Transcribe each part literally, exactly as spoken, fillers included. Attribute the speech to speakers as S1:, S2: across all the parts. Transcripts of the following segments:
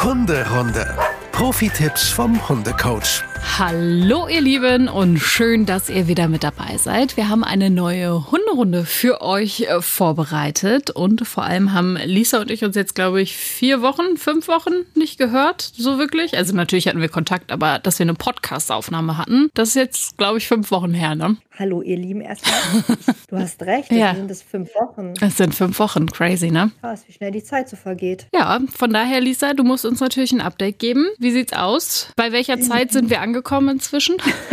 S1: Hunderunde. Profi-Tipps vom Hundecoach.
S2: Hallo ihr Lieben und schön, dass ihr wieder mit dabei seid. Wir haben eine neue Hunderunde für euch vorbereitet und vor allem haben Lisa und ich uns jetzt, glaube ich, vier Wochen, fünf Wochen nicht gehört, so wirklich. Also natürlich hatten wir Kontakt, aber dass wir eine Podcast-Aufnahme hatten, das ist jetzt, glaube ich, fünf Wochen her, ne?
S3: Hallo ihr Lieben erstmal. Du hast recht, das
S2: Ja.
S3: sind das fünf Wochen.
S2: Es sind fünf Wochen, crazy, ne?
S3: Krass, wie schnell die Zeit so vergeht.
S2: Ja, von daher, Lisa, du musst uns natürlich ein Update geben. Wie sieht's aus? Bei welcher Zeit sind wir angekommen inzwischen?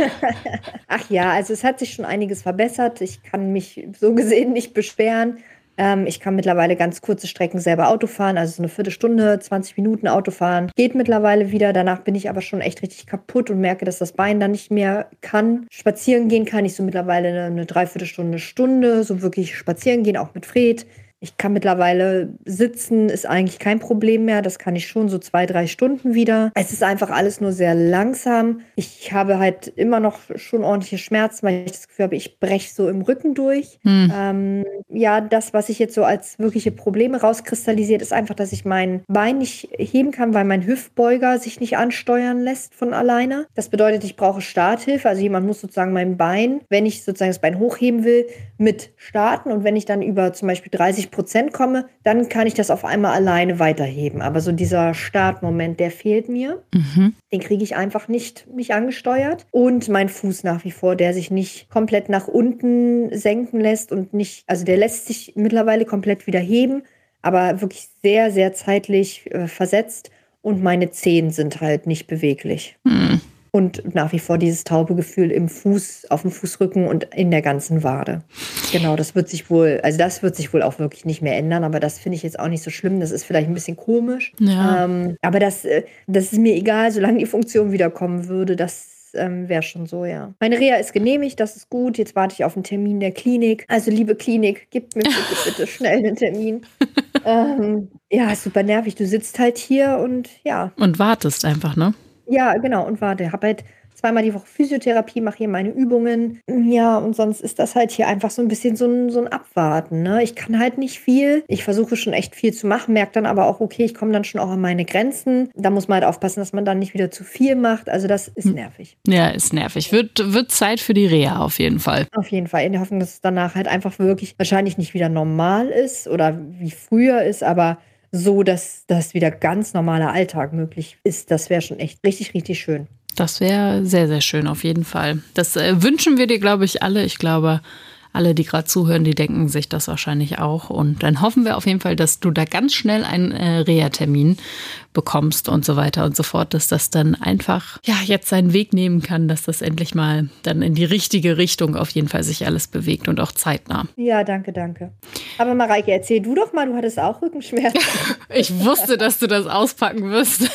S3: Ach ja, also es hat sich schon einiges verbessert. Ich kann mich so gesehen nicht beschweren. Ähm, ich kann mittlerweile ganz kurze Strecken selber Auto fahren, also so eine Viertelstunde, zwanzig Minuten Auto fahren. Geht mittlerweile wieder, danach bin ich aber schon echt richtig kaputt und merke, dass das Bein dann nicht mehr kann. Spazieren gehen kann ich so mittlerweile eine, eine Dreiviertelstunde, Stunde, so wirklich spazieren gehen, auch mit Fred. Ich kann mittlerweile sitzen, ist eigentlich kein Problem mehr. Das kann ich schon so zwei, drei Stunden wieder. Es ist einfach alles nur sehr langsam. Ich habe halt immer noch schon ordentliche Schmerzen, weil ich das Gefühl habe, ich breche so im Rücken durch. Hm. Ähm, ja, das, was sich jetzt so als wirkliche Probleme rauskristallisiert, ist einfach, dass ich mein Bein nicht heben kann, weil mein Hüftbeuger sich nicht ansteuern lässt von alleine. Das bedeutet, ich brauche Starthilfe. Also jemand muss sozusagen mein Bein, wenn ich sozusagen das Bein hochheben will, mit starten. Und wenn ich dann über zum Beispiel dreißig Prozent komme, dann kann ich das auf einmal alleine weiterheben. Aber so dieser Startmoment, der fehlt mir. Mhm. Den kriege ich einfach nicht, nicht angesteuert. Und mein Fuß nach wie vor, der sich nicht komplett nach unten senken lässt und nicht, also der lässt sich mittlerweile komplett wieder heben, aber wirklich sehr, sehr zeitlich äh, versetzt. Und meine Zehen sind halt nicht beweglich. Mhm. Und nach wie vor dieses taube Gefühl im Fuß, auf dem Fußrücken und in der ganzen Wade. Genau, das wird sich wohl, also das wird sich wohl auch wirklich nicht mehr ändern, aber das finde ich jetzt auch nicht so schlimm. Das ist vielleicht ein bisschen komisch. Ja. Ähm, aber das, das ist mir egal, solange die Funktion wiederkommen würde, das ähm, wäre schon so, ja. Meine Reha ist genehmigt, das ist gut. Jetzt warte ich auf einen Termin der Klinik. Also liebe Klinik, gebt mir bitte, bitte schnell einen Termin. ähm, ja, ist super nervig. Du sitzt halt hier und ja.
S2: Und wartest einfach, ne?
S3: Ja, genau, und warte, habe halt zweimal die Woche Physiotherapie, mache hier meine Übungen. Ja, und sonst ist das halt hier einfach so ein bisschen so ein, so ein Abwarten, ne? Ich kann halt nicht viel. Ich versuche schon echt viel zu machen, merke dann aber auch, okay, ich komme dann schon auch an meine Grenzen. Da muss man halt aufpassen, dass man dann nicht wieder zu viel macht. Also das ist nervig.
S2: Ja, ist nervig. Wird, wird Zeit für die Reha auf jeden Fall.
S3: Auf jeden Fall, in der Hoffnung, dass es danach halt einfach wirklich wahrscheinlich nicht wieder normal ist oder wie früher ist, aber so, dass das wieder ganz normaler Alltag möglich ist. Das wäre schon echt richtig, richtig schön.
S2: Das wäre sehr, sehr schön auf jeden Fall. Das äh, wünschen wir dir, glaube ich, alle. Ich glaube, alle, die gerade zuhören, die denken sich das wahrscheinlich auch. Und dann hoffen wir auf jeden Fall, dass du da ganz schnell einen äh, Reha-Termin bekommst und so weiter und so fort, dass das dann einfach ja jetzt seinen Weg nehmen kann, dass das endlich mal dann in die richtige Richtung auf jeden Fall sich alles bewegt und auch zeitnah.
S3: Ja, danke, danke. Aber Mareike, erzähl du doch mal, du hattest auch Rückenschmerzen.
S2: Ich wusste, dass du das auspacken wirst.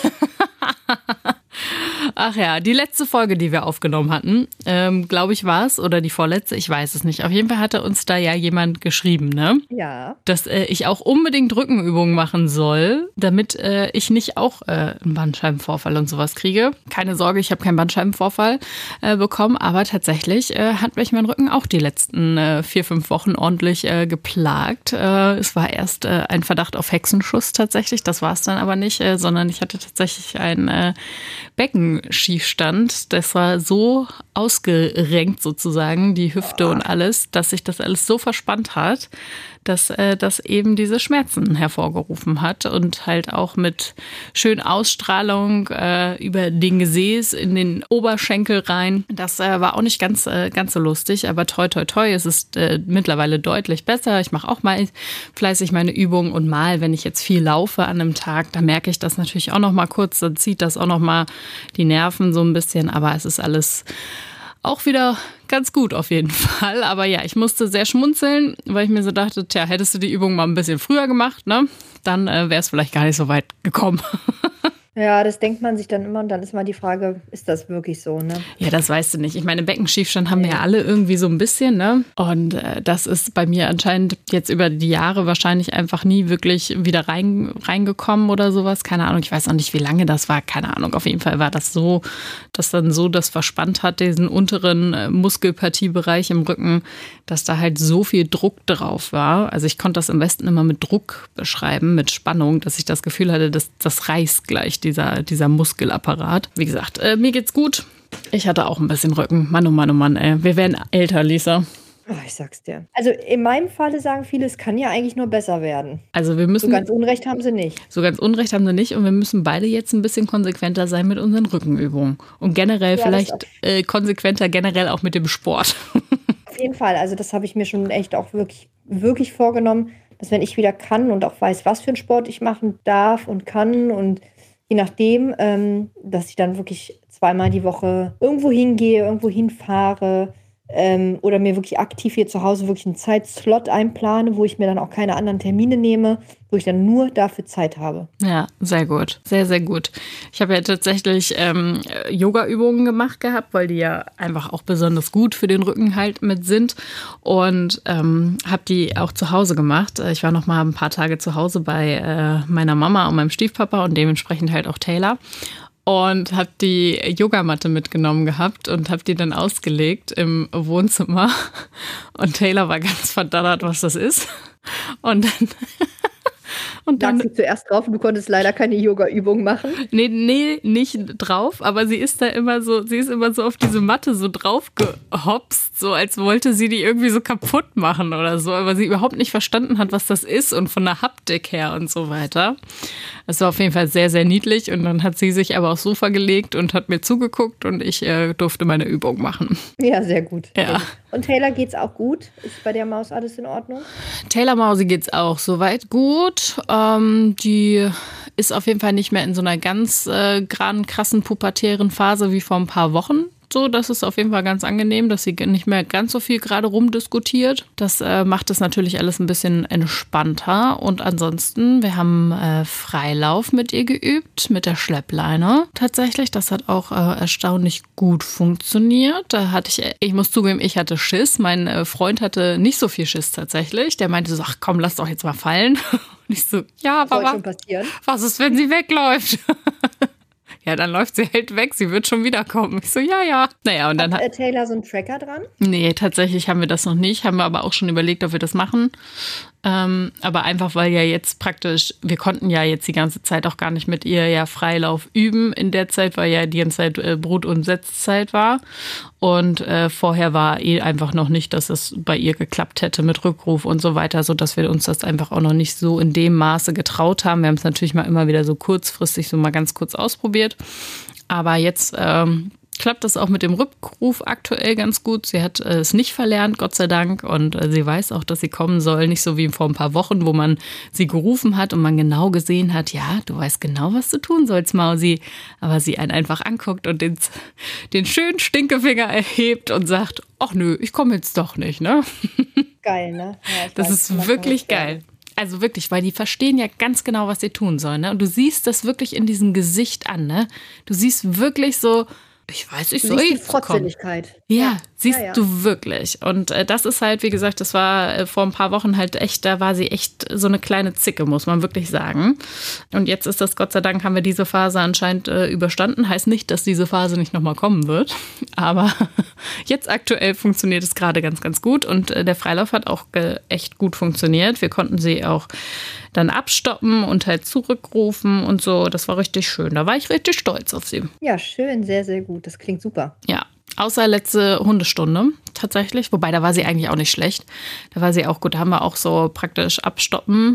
S2: Ach ja, die letzte Folge, die wir aufgenommen hatten, ähm, glaube ich, war es, oder die vorletzte, ich weiß es nicht. Auf jeden Fall hatte uns da ja jemand geschrieben, ne?
S3: Ja.
S2: Dass äh, ich auch unbedingt Rückenübungen machen soll, damit äh, ich nicht auch äh, einen Bandscheibenvorfall und sowas kriege. Keine Sorge, ich habe keinen Bandscheibenvorfall äh, bekommen, aber tatsächlich äh, hat mich mein Rücken auch die letzten äh, vier, fünf Wochen ordentlich äh, geplagt. Äh, es war erst äh, ein Verdacht auf Hexenschuss tatsächlich, das war es dann aber nicht, äh, sondern ich hatte tatsächlich ein äh, Beckenschiefstand. Das war so ausgerenkt sozusagen, die Hüfte und alles, dass sich das alles so verspannt hat, dass äh, das eben diese Schmerzen hervorgerufen hat und halt auch mit schön Ausstrahlung äh, über den Gesäß in den Oberschenkel rein. Das äh, war auch nicht ganz, äh, ganz so lustig, aber toi toi toi, es ist äh, mittlerweile deutlich besser. Ich mache auch mal fleißig meine Übungen und mal, wenn ich jetzt viel laufe an einem Tag, da merke ich das natürlich auch noch mal kurz, dann zieht das auch noch mal die Nerven so ein bisschen, aber es ist alles auch wieder ganz gut auf jeden Fall. Aber ja, ich musste sehr schmunzeln, weil ich mir so dachte, tja, hättest du die Übung mal ein bisschen früher gemacht, ne? Dann äh, wäre es vielleicht gar nicht so weit gekommen.
S3: Ja, das denkt man sich dann immer und dann ist mal die Frage, ist das wirklich so, ne?
S2: Ja, das weißt du nicht. Ich meine, Beckenschiefstand haben wir ja alle irgendwie so ein bisschen, ne? Und äh, das ist bei mir anscheinend jetzt über die Jahre wahrscheinlich einfach nie wirklich wieder rein, reingekommen oder sowas. Keine Ahnung, ich weiß auch nicht, wie lange das war. Keine Ahnung, auf jeden Fall war das so, dass dann so das verspannt hat, diesen unteren äh, Muskelpartiebereich im Rücken, dass da halt so viel Druck drauf war. Also ich konnte das am besten immer mit Druck beschreiben, mit Spannung, dass ich das Gefühl hatte, dass das reißt gleich dieser, dieser Muskelapparat. Wie gesagt, äh, mir geht's gut. Ich hatte auch ein bisschen Rücken. Mann, oh Mann, oh Mann, ey. Wir werden älter, Lisa.
S3: Oh, ich sag's dir. Also in meinem Falle sagen viele, es kann ja eigentlich nur besser werden.
S2: Also wir müssen.
S3: So ganz Unrecht haben sie nicht.
S2: So ganz Unrecht haben sie nicht. Und wir müssen beide jetzt ein bisschen konsequenter sein mit unseren Rückenübungen. Und generell ja, vielleicht äh, konsequenter generell auch mit dem Sport.
S3: Auf jeden Fall. Also das habe ich mir schon echt auch wirklich, wirklich vorgenommen, dass wenn ich wieder kann und auch weiß, was für einen Sport ich machen darf und kann und je nachdem, ähm, dass ich dann wirklich zweimal die Woche irgendwo hingehe, irgendwo hinfahre, Ähm, oder mir wirklich aktiv hier zu Hause wirklich einen Zeitslot einplane, wo ich mir dann auch keine anderen Termine nehme, wo ich dann nur dafür Zeit habe.
S2: Ja, sehr gut. Sehr, sehr gut. Ich habe ja tatsächlich ähm, Yoga-Übungen gemacht gehabt, weil die ja einfach auch besonders gut für den Rücken halt mit sind und ähm, habe die auch zu Hause gemacht. Ich war noch mal ein paar Tage zu Hause bei äh, meiner Mama und meinem Stiefpapa und dementsprechend halt auch Taylor. Und habe die Yogamatte mitgenommen gehabt und habe die dann ausgelegt im Wohnzimmer. Und Taylor war ganz verdattert, was das ist. Und dann... Und dann
S3: lag sie zuerst drauf und du konntest leider keine Yoga-Übung machen?
S2: Nee, nee, nicht drauf, aber sie ist da immer so, sie ist immer so auf diese Matte so drauf gehopst, so als wollte sie die irgendwie so kaputt machen oder so, aber sie überhaupt nicht verstanden hat, was das ist und von der Haptik her und so weiter. Das war auf jeden Fall sehr, sehr niedlich und dann hat sie sich aber aufs Sofa gelegt und hat mir zugeguckt und ich äh, durfte meine Übung machen.
S3: Ja, sehr gut.
S2: Ja.
S3: Und Taylor geht's auch gut? Ist bei der Maus alles in Ordnung?
S2: Taylor Mausi geht's auch soweit gut. Ähm, die ist auf jeden Fall nicht mehr in so einer ganz äh, geraden, krassen pubertären Phase wie vor ein paar Wochen. So, das ist auf jeden Fall ganz angenehm, dass sie nicht mehr ganz so viel gerade rumdiskutiert. Das äh, macht es natürlich alles ein bisschen entspannter. Und ansonsten, wir haben äh, Freilauf mit ihr geübt, mit der Schleppleine. Tatsächlich, das hat auch äh, erstaunlich gut funktioniert. Da hatte ich, ich muss zugeben, ich hatte Schiss. Mein äh, Freund hatte nicht so viel Schiss tatsächlich. Der meinte so, ach komm, lass doch jetzt mal fallen. Und ich so, ja,
S3: Soll
S2: Papa,
S3: schon passieren.
S2: Was ist, wenn sie wegläuft? Ja, dann läuft sie halt weg, sie wird schon wiederkommen. Ich so, ja, ja. Naja, und dann
S3: hat... Hat Taylor so einen Tracker dran?
S2: Nee, tatsächlich haben wir das noch nicht. Haben wir aber auch schon überlegt, ob wir das machen. Ähm, aber einfach, weil ja jetzt praktisch, wir konnten ja jetzt die ganze Zeit auch gar nicht mit ihr ja Freilauf üben in der Zeit, weil ja die ganze Zeit äh, Brut- und Setzzeit war. Und äh, vorher war eh einfach noch nicht, dass es bei ihr geklappt hätte mit Rückruf und so weiter, sodass wir uns das einfach auch noch nicht so in dem Maße getraut haben. Wir haben es natürlich mal immer wieder so kurzfristig so mal ganz kurz ausprobiert. Aber jetzt ähm, klappt das auch mit dem Rückruf aktuell ganz gut. Sie hat äh, es nicht verlernt, Gott sei Dank. Und äh, sie weiß auch, dass sie kommen soll. Nicht so wie vor ein paar Wochen, wo man sie gerufen hat und man genau gesehen hat, ja, du weißt genau, was du tun sollst, Mausi. Aber sie einen einfach anguckt und den, den schönen Stinkefinger erhebt und sagt, ach nö, ich komme jetzt doch nicht, ne?
S3: Geil, ne? Ja,
S2: das
S3: weiß,
S2: ist wirklich geil. Also wirklich, weil die verstehen ja ganz genau, was sie tun sollen, ne? Und du siehst das wirklich in diesem Gesicht an, ne? Du siehst wirklich so, ich weiß, ich soll
S3: die
S2: jetzt kommen.
S3: Frotzeligkeit.
S2: Ja, siehst
S3: ja, ja.
S2: du wirklich. Und äh, das ist halt, wie gesagt, das war äh, vor ein paar Wochen halt echt, da war sie echt so eine kleine Zicke, muss man wirklich sagen. Und jetzt ist das, Gott sei Dank, haben wir diese Phase anscheinend äh, überstanden. Heißt nicht, dass diese Phase nicht nochmal kommen wird. Aber jetzt aktuell funktioniert es gerade ganz, ganz gut. Und äh, der Freilauf hat auch äh, echt gut funktioniert. Wir konnten sie auch dann abstoppen und halt zurückrufen und so. Das war richtig schön. Da war ich richtig stolz auf sie.
S3: Ja, schön, sehr, sehr gut. Das klingt super.
S2: Ja, außer letzte Hundestunde tatsächlich. Wobei, da war sie eigentlich auch nicht schlecht. Da war sie auch gut. Da haben wir auch so praktisch abstoppen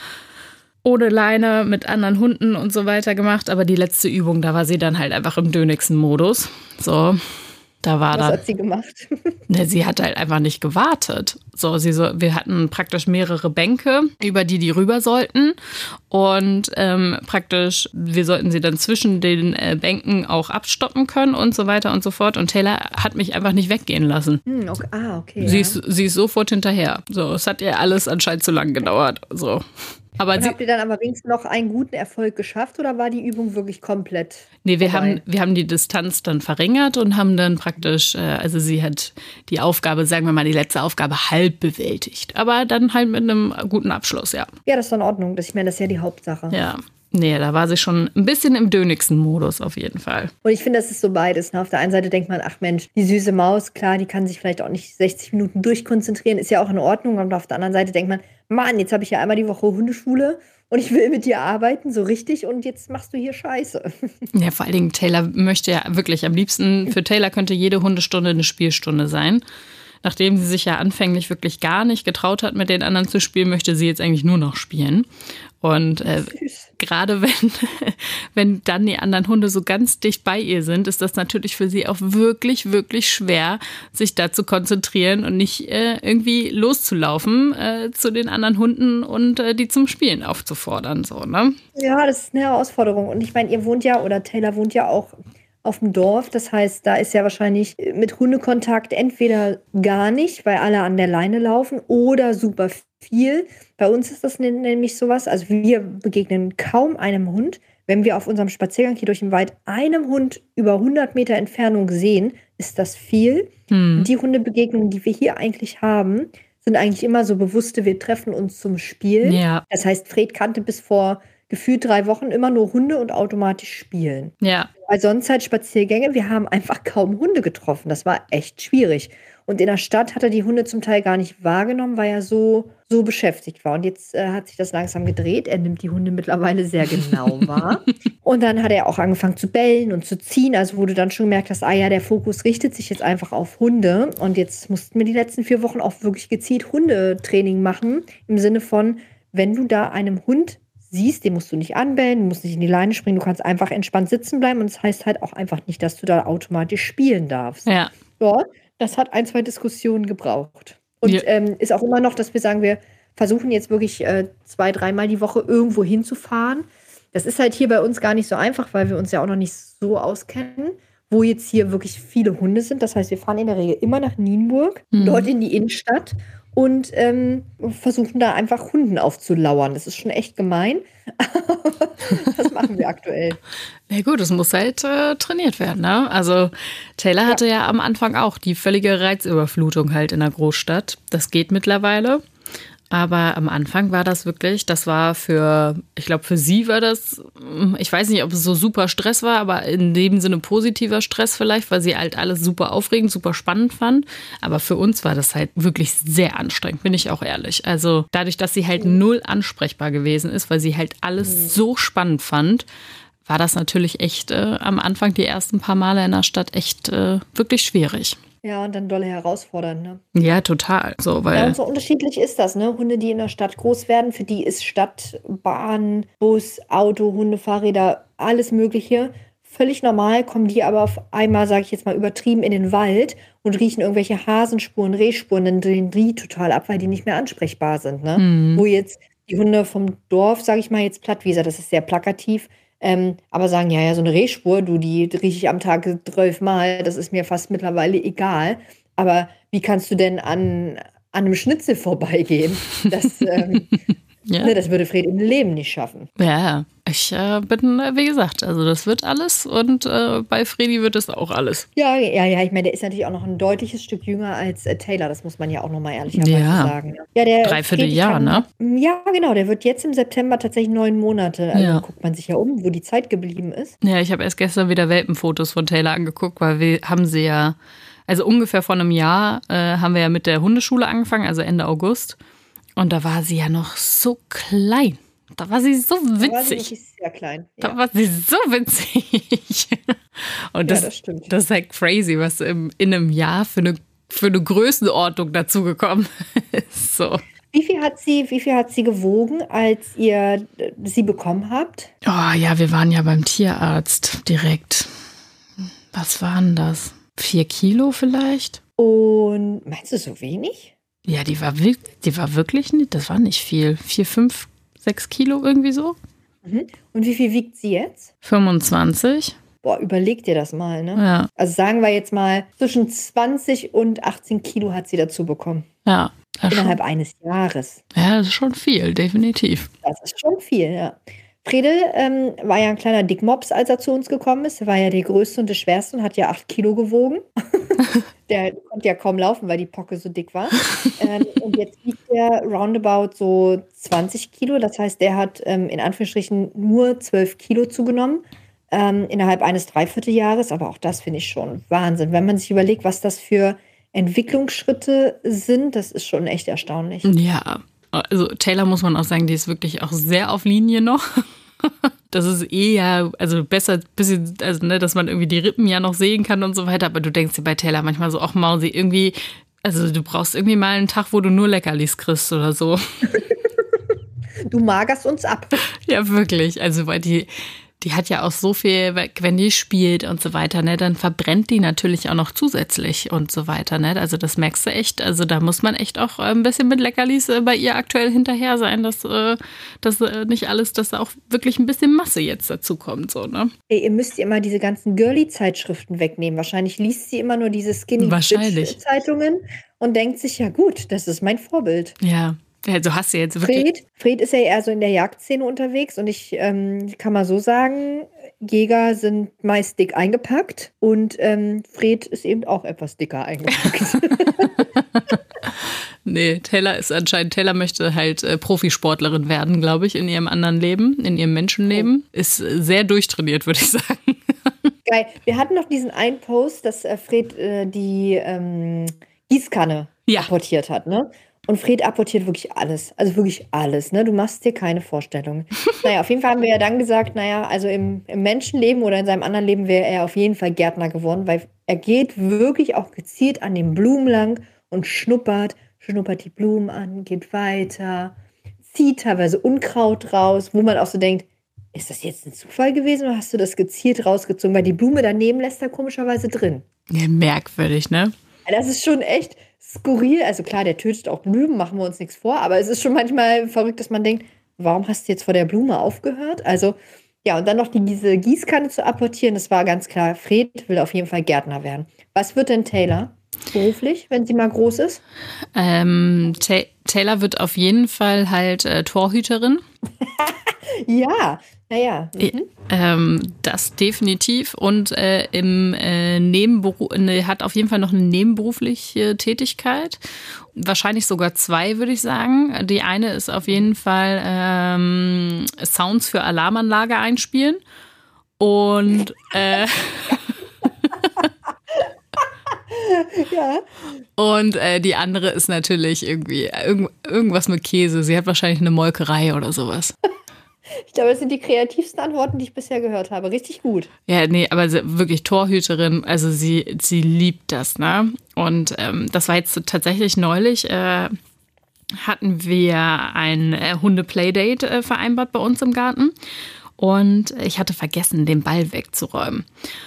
S2: ohne Leine mit anderen Hunden und so weiter gemacht. Aber die letzte Übung, da war sie dann halt einfach im Dönigsen-Modus. So. Da war
S3: Was
S2: dann,
S3: hat sie gemacht?
S2: Ne, sie hat halt einfach nicht gewartet. So, sie so, wir hatten praktisch mehrere Bänke, über die die rüber sollten. Und ähm, praktisch, wir sollten sie dann zwischen den äh, Bänken auch abstoppen können und so weiter und so fort. Und Taylor hat mich einfach nicht weggehen lassen.
S3: Hm, okay. Ah, okay.
S2: Sie,
S3: ja.
S2: ist, sie ist sofort hinterher. So, es hat ihr alles anscheinend zu lang gedauert. So. Aber
S3: und
S2: sie,
S3: habt ihr dann aber wenigstens noch einen guten Erfolg geschafft oder war die Übung wirklich komplett
S2: Nee, wir
S3: vorbei?
S2: haben, wir haben die Distanz dann verringert und haben dann praktisch, äh, also sie hat die Aufgabe, sagen wir mal, die letzte Aufgabe halb bewältigt. Aber dann halt mit einem guten Abschluss, ja.
S3: Ja, das ist in Ordnung. Das, ich meine, das ist ja die Hauptsache.
S2: Ja. Nee, da war sie schon ein bisschen im dönigsten Modus auf jeden Fall.
S3: Und ich finde, das ist so beides. Ne? Auf der einen Seite denkt man, ach Mensch, die süße Maus, klar, die kann sich vielleicht auch nicht sechzig Minuten durchkonzentrieren, ist ja auch in Ordnung. Und auf der anderen Seite denkt man, Mann, jetzt habe ich ja einmal die Woche Hundeschule und ich will mit dir arbeiten, so richtig, und jetzt machst du hier Scheiße.
S2: Ja, vor allen Dingen, Taylor möchte ja wirklich am liebsten, für Taylor könnte jede Hundestunde eine Spielstunde sein. Nachdem sie sich ja anfänglich wirklich gar nicht getraut hat, mit den anderen zu spielen, möchte sie jetzt eigentlich nur noch spielen. Und äh, gerade wenn, wenn dann die anderen Hunde so ganz dicht bei ihr sind, ist das natürlich für sie auch wirklich, wirklich schwer, sich da zu konzentrieren und nicht äh, irgendwie loszulaufen äh, zu den anderen Hunden und äh, die zum Spielen aufzufordern. So, ne?
S3: Ja, das ist eine Herausforderung. Und ich meine, ihr wohnt ja, oder Taylor wohnt ja auch auf dem Dorf. Das heißt, da ist ja wahrscheinlich mit Hundekontakt entweder gar nicht, weil alle an der Leine laufen, oder super viel. Bei uns ist das nämlich sowas, also wir begegnen kaum einem Hund. Wenn wir auf unserem Spaziergang hier durch den Wald einem Hund über hundert Meter Entfernung sehen, ist das viel. Hm. Die Hundebegegnungen, die wir hier eigentlich haben, sind eigentlich immer so bewusste, wir treffen uns zum Spielen.
S2: Ja.
S3: Das heißt, Fred kannte bis vor gefühlt drei Wochen immer nur Hunde und automatisch spielen.
S2: Ja.
S3: Weil sonst halt Spaziergänge, wir haben einfach kaum Hunde getroffen. Das war echt schwierig. Und in der Stadt hat er die Hunde zum Teil gar nicht wahrgenommen, weil er so, so beschäftigt war. Und jetzt äh, hat sich das langsam gedreht. Er nimmt die Hunde mittlerweile sehr genau wahr. Und dann hat er auch angefangen zu bellen und zu ziehen. Also wo du dann schon gemerkt hast, ah ja, der Fokus richtet sich jetzt einfach auf Hunde. Und jetzt mussten wir die letzten vier Wochen auch wirklich gezielt Hundetraining machen. Im Sinne von, wenn du da einem Hund siehst, den musst du nicht anbellen, du musst nicht in die Leine springen, du kannst einfach entspannt sitzen bleiben. Und das heißt halt auch einfach nicht, dass du da automatisch spielen darfst.
S2: Ja.
S3: Ja, das hat ein, zwei Diskussionen gebraucht. Und
S2: ja.
S3: ähm, ist auch immer noch, dass wir sagen, wir versuchen jetzt wirklich äh, zwei, dreimal die Woche irgendwo hinzufahren. Das ist halt hier bei uns gar nicht so einfach, weil wir uns ja auch noch nicht so auskennen, wo jetzt hier wirklich viele Hunde sind. Das heißt, wir fahren in der Regel immer nach Nienburg, mhm. dort in die Innenstadt und ähm, versuchen da einfach Hunden aufzulauern. Das ist schon echt gemein. Das machen wir aktuell.
S2: Ja gut, es muss halt äh, trainiert werden, ne? Also Taylor hatte ja. ja am Anfang auch die völlige Reizüberflutung halt in der Großstadt. Das geht mittlerweile. Aber am Anfang war das wirklich, das war für, ich glaube für sie war das, ich weiß nicht, ob es so super Stress war, aber in dem Sinne positiver Stress vielleicht, weil sie halt alles super aufregend, super spannend fand. Aber für uns war das halt wirklich sehr anstrengend, bin ich auch ehrlich. Also dadurch, dass sie halt null ansprechbar gewesen ist, weil sie halt alles so spannend fand, war das natürlich echt äh, am Anfang die ersten paar Male in der Stadt echt äh, wirklich schwierig.
S3: Ja, und dann dolle herausfordern, ne?
S2: Ja, total. So, weil
S3: ja, und so unterschiedlich ist das, ne? Hunde, die in der Stadt groß werden, für die ist Stadt, Bahn, Bus, Auto, Hunde, Fahrräder, alles Mögliche völlig normal, kommen die aber auf einmal, sage ich jetzt mal, übertrieben in den Wald und riechen irgendwelche Hasenspuren, Rehspuren, dann drehen die total ab, weil die nicht mehr ansprechbar sind, ne? Mhm. Wo jetzt die Hunde vom Dorf, sage ich mal jetzt Plattwieser, das ist sehr plakativ, Ähm, aber sagen, ja, ja, so eine Rehspur, du, die rieche ich am Tag zwölf Mal, das ist mir fast mittlerweile egal. Aber wie kannst du denn an, an einem Schnitzel vorbeigehen? Das, ähm, ja. ne, das würde Fred im Leben nicht schaffen.
S2: Ja, ich äh, bin, wie gesagt, also das wird alles und äh, bei Fredi wird es auch alles.
S3: Ja, ja, ja, ich meine, der ist natürlich auch noch ein deutliches Stück jünger als äh, Taylor, das muss man ja auch nochmal ehrlicherweise
S2: ja.
S3: sagen. Ja, der
S2: Dreiviertel Jahr, ne?
S3: Ja, genau, der wird jetzt im September tatsächlich neun Monate. Also ja. guckt man sich ja um, wo die Zeit geblieben ist.
S2: Ja, ich habe erst gestern wieder Welpenfotos von Taylor angeguckt, weil wir haben sie ja, also ungefähr vor einem Jahr äh, haben wir ja mit der Hundeschule angefangen, also Ende August. Und da war sie ja noch so klein. Da war sie so winzig. Da war sie wirklich
S3: sehr klein. Ja.
S2: Da war sie so winzig. Und das,
S3: ja, das stimmt.
S2: Das ist halt crazy, was im, in einem Jahr für eine, für eine Größenordnung dazugekommen ist. So.
S3: Wie viel hat sie, wie viel hat sie gewogen, als ihr sie bekommen habt?
S2: Oh ja, wir waren ja beim Tierarzt direkt. Was waren das? Vier Kilo vielleicht?
S3: Und meinst du so wenig?
S2: Ja, die war, die war wirklich nicht, das war nicht viel. Vier, fünf, sechs Kilo irgendwie so.
S3: Mhm. Und wie viel wiegt sie jetzt?
S2: fünfundzwanzig.
S3: Boah, überleg dir das mal, ne?
S2: Ja.
S3: Also sagen wir jetzt mal, zwischen zwanzig und achtzehn Kilo hat sie dazu bekommen.
S2: Ja.
S3: Innerhalb schon. eines Jahres.
S2: Ja, das ist schon viel, definitiv.
S3: Das ist schon viel, ja. Fredel ähm, war ja ein kleiner Dickmops, als er zu uns gekommen ist. Er war ja der größte und der schwerste und hat ja acht Kilo gewogen. Der konnte ja kaum laufen, weil die Pocke so dick war. Ähm, und jetzt wiegt er roundabout so zwanzig Kilo. Das heißt, der hat ähm, in Anführungsstrichen nur zwölf Kilo zugenommen ähm, innerhalb eines Dreivierteljahres. Aber auch das finde ich schon Wahnsinn. Wenn man sich überlegt, was das für Entwicklungsschritte sind, das ist schon echt erstaunlich.
S2: Ja, also Taylor muss man auch sagen, die ist wirklich auch sehr auf Linie noch. Das ist eher, also besser, bisschen, also ne, dass man irgendwie die Rippen ja noch sehen kann und so weiter. Aber du denkst dir bei Taylor manchmal so, ach Mausi, irgendwie, also du brauchst irgendwie mal einen Tag, wo du nur Leckerlis kriegst oder so.
S3: Du magerst uns ab.
S2: Ja, wirklich. Also, weil die, die hat ja auch so viel, wenn die spielt und so weiter, ne, dann verbrennt die natürlich auch noch zusätzlich und so weiter, ne. Also das merkst du echt. Also da muss man echt auch ein bisschen mit Leckerlis bei ihr aktuell hinterher sein, dass, dass nicht alles, dass da auch wirklich ein bisschen Masse jetzt dazu kommt, so, ne.
S3: Ey, ihr müsst ihr immer diese ganzen Girly-Zeitschriften wegnehmen. Wahrscheinlich liest sie immer nur diese Skinny-Bitch-Zeitungen und denkt sich, ja gut, das ist mein Vorbild.
S2: Ja. Ja, so hast du jetzt wirklich.
S3: Fred, Fred ist ja eher so in der Jagdszene unterwegs und ich ähm, kann mal so sagen, Jäger sind meist dick eingepackt und ähm, Fred ist eben auch etwas dicker eingepackt.
S2: Nee, Taylor ist anscheinend, Taylor möchte halt äh, Profisportlerin werden, glaube ich, in ihrem anderen Leben, in ihrem Menschenleben. Oh. Ist sehr durchtrainiert, würde ich sagen.
S3: Geil. Wir hatten noch diesen einen Post, dass äh, Fred äh, die ähm, Gießkanne ja. apportiert hat, ne? Und Fred apportiert wirklich alles, also wirklich alles, ne? Du machst dir keine Vorstellung. Naja, auf jeden Fall haben wir ja dann gesagt, naja, also im, im Menschenleben oder in seinem anderen Leben wäre er auf jeden Fall Gärtner geworden, weil er geht wirklich auch gezielt an den Blumen lang und schnuppert, schnuppert die Blumen an, geht weiter, zieht teilweise Unkraut raus, wo man auch so denkt, ist das jetzt ein Zufall gewesen oder hast du das gezielt rausgezogen? Weil die Blume daneben lässt er komischerweise drin.
S2: Ja, merkwürdig, ne?
S3: Das ist schon echt skurril. Also klar, der tötet auch Blumen, machen wir uns nichts vor. Aber es ist schon manchmal verrückt, dass man denkt, warum hast du jetzt vor der Blume aufgehört? Also ja, und dann noch die, diese Gießkanne zu apportieren, das war ganz klar, Fred will auf jeden Fall Gärtner werden. Was wird denn Taylor beruflich, wenn sie mal groß ist?
S2: Ähm, Ta- Taylor wird auf jeden Fall halt äh, Torhüterin.
S3: Ja, naja. Mhm.
S2: Ähm, das definitiv. Und äh, im äh, Nebenberuf, ne, hat auf jeden Fall noch eine nebenberufliche Tätigkeit. Wahrscheinlich sogar zwei, würde ich sagen. Die eine ist auf jeden Fall ähm, Sounds für Alarmanlage einspielen. Und äh,
S3: ja.
S2: Und äh, die andere ist natürlich irgendwie irg- irgendwas mit Käse. Sie hat wahrscheinlich eine Molkerei oder sowas.
S3: Ich glaube, das sind die kreativsten Antworten, die ich bisher gehört habe. Richtig gut.
S2: Ja, nee, aber sie, wirklich Torhüterin, also sie, sie liebt das, ne? Und ähm, das war jetzt so tatsächlich neulich, äh, hatten wir ein äh, Hunde-Playdate äh, vereinbart bei uns im Garten. Und ich hatte vergessen, den Ball wegzuräumen.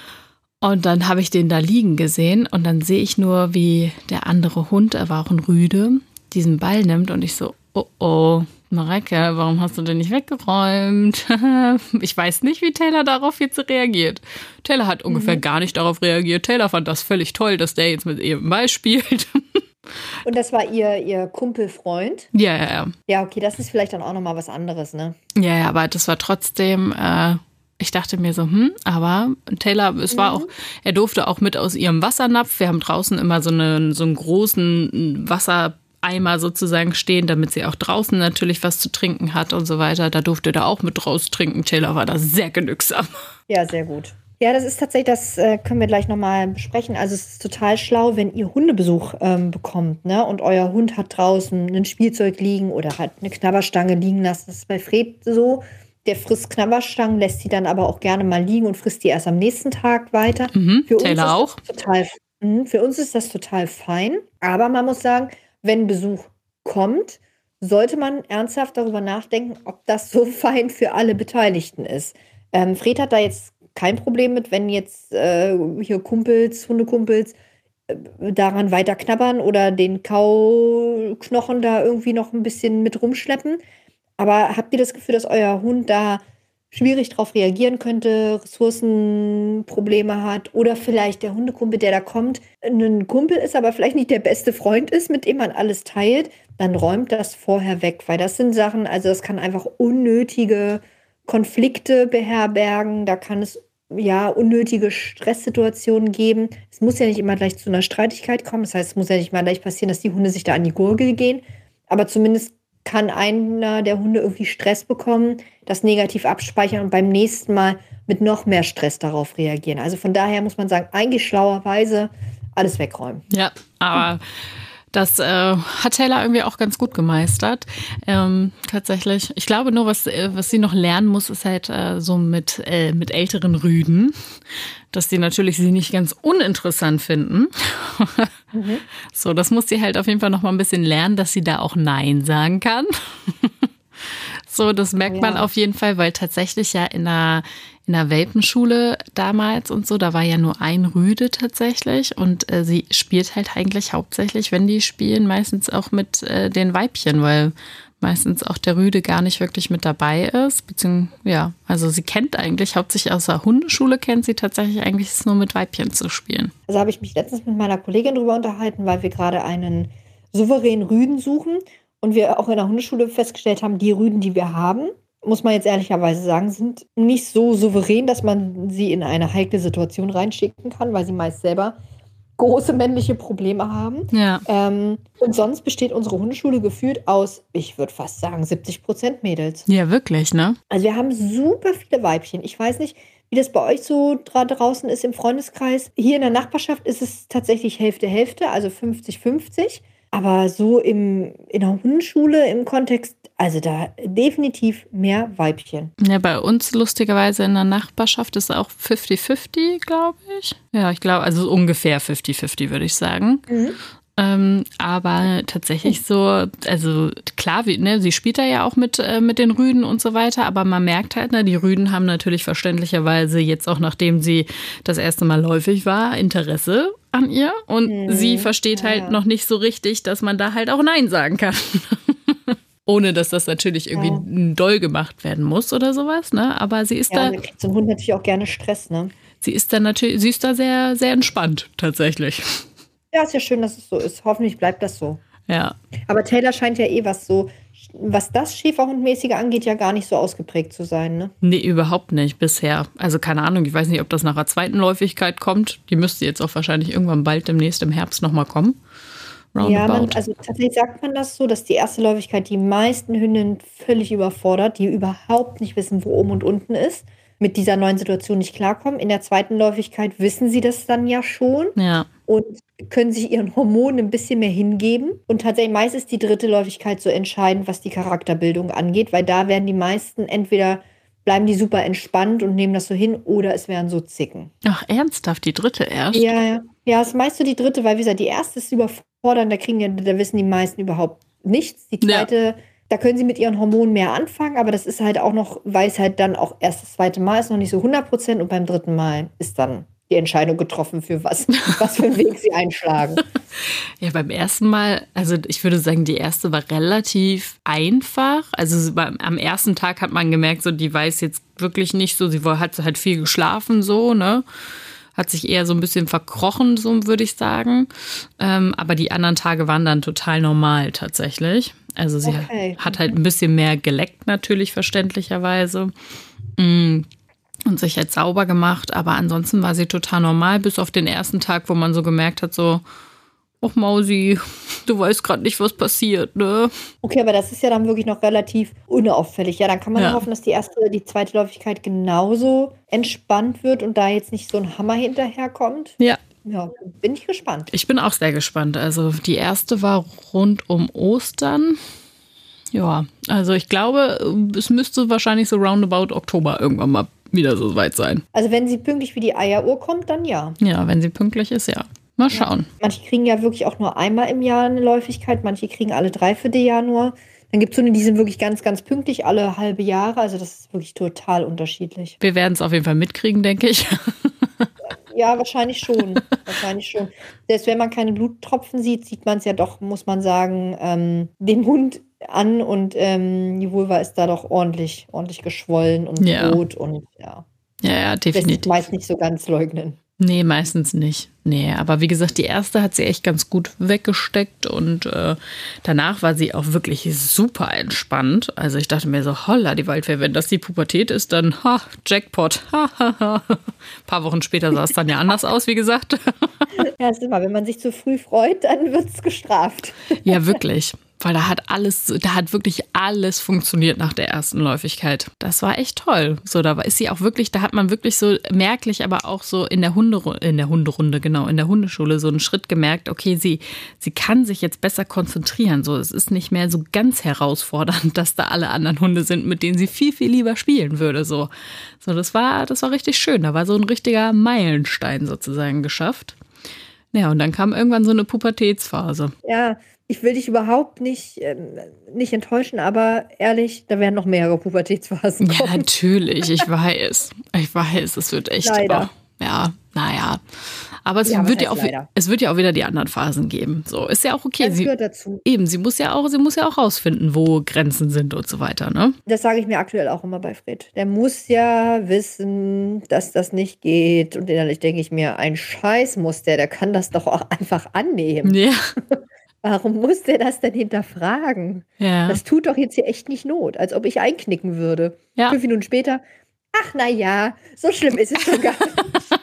S2: Und dann habe ich den da liegen gesehen und dann sehe ich nur, wie der andere Hund, er war auch ein Rüde, diesen Ball nimmt und ich so, oh oh, Mareike, warum hast du den nicht weggeräumt? Ich weiß nicht, wie Taylor darauf jetzt reagiert. Taylor hat ungefähr mhm. gar nicht darauf reagiert. Taylor fand das völlig toll, dass der jetzt mit ihrem Ball spielt.
S3: Und das war ihr, ihr Kumpelfreund?
S2: Ja, ja, ja.
S3: Ja, okay, das ist vielleicht dann auch nochmal was anderes, ne?
S2: Ja, ja, aber das war trotzdem, äh, ich dachte mir so, hm, aber Taylor, es war mhm. auch, er durfte auch mit aus ihrem Wassernapf. Wir haben draußen immer so, eine, so einen großen Wassereimer sozusagen stehen, damit sie auch draußen natürlich was zu trinken hat und so weiter. Da durfte er auch mit raus trinken. Taylor war da sehr genügsam.
S3: Ja, sehr gut. Ja, das ist tatsächlich, das äh, können wir gleich nochmal besprechen. Also es ist total schlau, wenn ihr Hundebesuch ähm, bekommt, ne? Und euer Hund hat draußen ein Spielzeug liegen oder hat eine Knabberstange liegen lassen. Das ist bei Fred so. Der frisst Knabberstangen, lässt sie dann aber auch gerne mal liegen und frisst die erst am nächsten Tag weiter.
S2: Mhm,
S3: für
S2: Taylor
S3: uns
S2: auch.
S3: Ist das total, mh, für uns ist das total fein. Aber man muss sagen, wenn Besuch kommt, sollte man ernsthaft darüber nachdenken, ob das so fein für alle Beteiligten ist. Ähm, Fred hat da jetzt kein Problem mit, wenn jetzt äh, hier Kumpels, Hundekumpels äh, daran weiter knabbern oder den Kauknochen da irgendwie noch ein bisschen mit rumschleppen. Aber habt ihr das Gefühl, dass euer Hund da schwierig drauf reagieren könnte, Ressourcenprobleme hat oder vielleicht der Hundekumpel, der da kommt, ein Kumpel ist, aber vielleicht nicht der beste Freund ist, mit dem man alles teilt, dann räumt das vorher weg, weil das sind Sachen, also das kann einfach unnötige Konflikte beherbergen, da kann es ja unnötige Stresssituationen geben. Es muss ja nicht immer gleich zu einer Streitigkeit kommen. Das heißt, es muss ja nicht mal gleich passieren, dass die Hunde sich da an die Gurgel gehen. Aber zumindest kann einer der Hunde irgendwie Stress bekommen, das negativ abspeichern und beim nächsten Mal mit noch mehr Stress darauf reagieren. Also von daher muss man sagen, eigentlich schlauerweise alles wegräumen.
S2: Ja, aber das äh, hat Taylor irgendwie auch ganz gut gemeistert. Ähm, tatsächlich. Ich glaube nur, was, was sie noch lernen muss, ist halt äh, so mit, äh, mit älteren Rüden, dass die natürlich sie nicht ganz uninteressant finden. Mhm. So, das muss sie halt auf jeden Fall noch mal ein bisschen lernen, dass sie da auch Nein sagen kann. So, das merkt oh ja. man auf jeden Fall, weil tatsächlich ja in der, in der Welpenschule damals und so, da war ja nur ein Rüde tatsächlich und äh, sie spielt halt eigentlich hauptsächlich, wenn die spielen, meistens auch mit äh, den Weibchen, weil meistens auch der Rüde gar nicht wirklich mit dabei ist, beziehungsweise, ja, also sie kennt eigentlich, hauptsächlich aus der Hundeschule kennt sie tatsächlich eigentlich es nur mit Weibchen zu spielen.
S3: Also habe ich mich letztens mit meiner Kollegin drüber unterhalten, weil wir gerade einen souveränen Rüden suchen. Und wir auch in der Hundeschule festgestellt haben, die Rüden, die wir haben, muss man jetzt ehrlicherweise sagen, sind nicht so souverän, dass man sie in eine heikle Situation reinschicken kann, weil sie meist selber große männliche Probleme haben.
S2: Ja.
S3: Ähm, und sonst besteht unsere Hundeschule gefühlt aus, ich würde fast sagen, siebzig Prozent Mädels.
S2: Ja, wirklich, ne?
S3: Also wir haben super viele Weibchen. Ich weiß nicht, wie das bei euch so dra- draußen ist im Freundeskreis. Hier in der Nachbarschaft ist es tatsächlich Hälfte, Hälfte, also fünfzig fünfzig. Aber so im, in der Hundeschule im Kontext, also da definitiv mehr Weibchen.
S2: Ja, bei uns lustigerweise in der Nachbarschaft ist auch fünfzig fünfzig, glaube ich. Ja, ich glaube, also ungefähr fünfzig fünfzig, würde ich sagen. Mhm. Ähm, aber tatsächlich so, also klar, wie, ne, sie spielt da ja auch mit, äh, mit den Rüden und so weiter, aber man merkt halt, ne, die Rüden haben natürlich verständlicherweise jetzt auch, nachdem sie das erste Mal läufig war, Interesse an ihr und mhm. sie versteht halt ja. noch nicht so richtig, dass man da halt auch Nein sagen kann. Ohne, dass das natürlich irgendwie ja. doll gemacht werden muss oder sowas, ne, aber sie ist
S3: ja,
S2: da...
S3: So ein Hund natürlich auch gerne Stress, ne?
S2: Sie ist da natürlich, sie ist da sehr, sehr entspannt, tatsächlich.
S3: Ja, ist ja schön, dass es so ist. Hoffentlich bleibt das so.
S2: Ja.
S3: Aber Taylor scheint ja eh was so, was das Schäferhundmäßige angeht, ja gar nicht so ausgeprägt zu sein, ne?
S2: Nee, überhaupt nicht bisher. Also keine Ahnung, ich weiß nicht, ob das nach der zweiten Läufigkeit kommt. Die müsste jetzt auch wahrscheinlich irgendwann bald demnächst im Herbst nochmal kommen. Roundabout.
S3: Ja, man, also tatsächlich sagt man das so, dass die erste Läufigkeit die meisten Hündinnen völlig überfordert, die überhaupt nicht wissen, wo oben und unten ist, mit dieser neuen Situation nicht klarkommen. In der zweiten Läufigkeit wissen sie das dann ja schon.
S2: Ja.
S3: Und können sich ihren Hormonen ein bisschen mehr hingeben. Und tatsächlich meist ist die dritte Läufigkeit so entscheidend, was die Charakterbildung angeht, weil da werden die meisten entweder bleiben die super entspannt und nehmen das so hin oder es werden so Zicken.
S2: Ach, ernsthaft? Die dritte erst?
S3: Ja, ja. Ja, es ist meist so die dritte, weil wie gesagt, die erste ist überfordern, da kriegen die, da wissen die meisten überhaupt nichts. Die zweite, ja. Da können sie mit ihren Hormonen mehr anfangen, aber das ist halt auch noch, weil es halt dann auch erst das zweite Mal ist, noch nicht so hundert Prozent und beim dritten Mal ist dann die Entscheidung getroffen, für was, was für einen Weg sie einschlagen.
S2: Ja, beim ersten Mal, also ich würde sagen, die erste war relativ einfach. Also am ersten Tag hat man gemerkt, so die weiß jetzt wirklich nicht so, sie hat halt viel geschlafen so, ne? Hat sich eher so ein bisschen verkrochen, so würde ich sagen. Ähm, aber die anderen Tage waren dann total normal tatsächlich. Also sie okay. hat halt ein bisschen mehr geleckt natürlich, verständlicherweise. Mhm. Und sich halt sauber gemacht, aber ansonsten war sie total normal, bis auf den ersten Tag, wo man so gemerkt hat, so, ach Mausi, du weißt gerade nicht, was passiert, ne?
S3: Okay, aber das ist ja dann wirklich noch relativ unauffällig. Ja, dann kann man ja hoffen, dass die erste, die zweite Läufigkeit genauso entspannt wird und da jetzt nicht so ein Hammer hinterherkommt.
S2: Ja.
S3: Ja, bin ich gespannt.
S2: Ich bin auch sehr gespannt. Also die erste war rund um Ostern. Ja, also ich glaube, es müsste wahrscheinlich so roundabout Oktober irgendwann mal wieder so weit sein.
S3: Also wenn sie pünktlich wie die Eieruhr kommt, dann ja.
S2: Ja, wenn sie pünktlich ist, ja. Mal schauen.
S3: Ja. Manche kriegen ja wirklich auch nur einmal im Jahr eine Läufigkeit, manche kriegen alle Dreivierteljahr nur. Dann gibt es so eine, die sind wirklich ganz, ganz pünktlich, alle halbe Jahre. Also das ist wirklich total unterschiedlich.
S2: Wir werden es auf jeden Fall mitkriegen, denke ich.
S3: Ja, wahrscheinlich schon. wahrscheinlich schon. Selbst wenn man keine Bluttropfen sieht, sieht man es ja doch, muss man sagen, ähm, dem Hund an und ähm, die Vulva ist da doch ordentlich, ordentlich geschwollen und
S2: ja.
S3: rot und ja.
S2: Ja, ja, definitiv.
S3: Das meist nicht so ganz leugnen.
S2: Nee, meistens nicht. Nee, aber wie gesagt, die erste hat sie echt ganz gut weggesteckt und äh, danach war sie auch wirklich super entspannt. Also ich dachte mir so, holla, die Waldfee, wenn das die Pubertät ist, dann ha, Jackpot. Ha, ha, ha. Ein paar Wochen später sah es dann ja anders aus, wie gesagt.
S3: Ja, ist immer, wenn man sich zu früh freut, dann wird es gestraft.
S2: Ja, wirklich. Weil da hat alles, da hat wirklich alles funktioniert nach der ersten Läufigkeit. Das war echt toll. So, da ist sie auch wirklich, da hat man wirklich so merklich, aber auch so in der Hunde, in der Hunderunde, genau, in der Hundeschule so einen Schritt gemerkt, okay, sie, sie kann sich jetzt besser konzentrieren. So, es ist nicht mehr so ganz herausfordernd, dass da alle anderen Hunde sind, mit denen sie viel, viel lieber spielen würde. So, so das war, das war richtig schön. Da war so ein richtiger Meilenstein sozusagen geschafft. Ja, und dann kam irgendwann so eine Pubertätsphase.
S3: Ja. Ich will dich überhaupt nicht, äh, nicht enttäuschen, aber ehrlich, da werden noch mehrere Pubertätsphasen kommen.
S2: Ja, natürlich, ich weiß. Ich weiß, es wird echt.
S3: Leider.
S2: Oh, ja, naja. Aber es,
S3: Ja,
S2: wird ja auch,
S3: leider?
S2: es wird ja auch wieder die anderen Phasen geben. So, ist ja auch okay.
S3: Das
S2: Sie,
S3: gehört dazu.
S2: eben, sie muss ja auch, sie muss ja auch rausfinden, wo Grenzen sind und so weiter, ne?
S3: Das sage ich mir aktuell auch immer bei Fred. Der muss ja wissen, dass das nicht geht. Und innerlich denke ich mir, ein Scheiß muss der, der kann das doch auch einfach annehmen.
S2: Ja.
S3: Warum muss der das denn hinterfragen?
S2: Ja.
S3: Das tut doch jetzt hier echt nicht Not, als ob ich einknicken würde.
S2: Ja.
S3: Fünf Minuten später, ach na ja, so schlimm ist es schon gar nicht.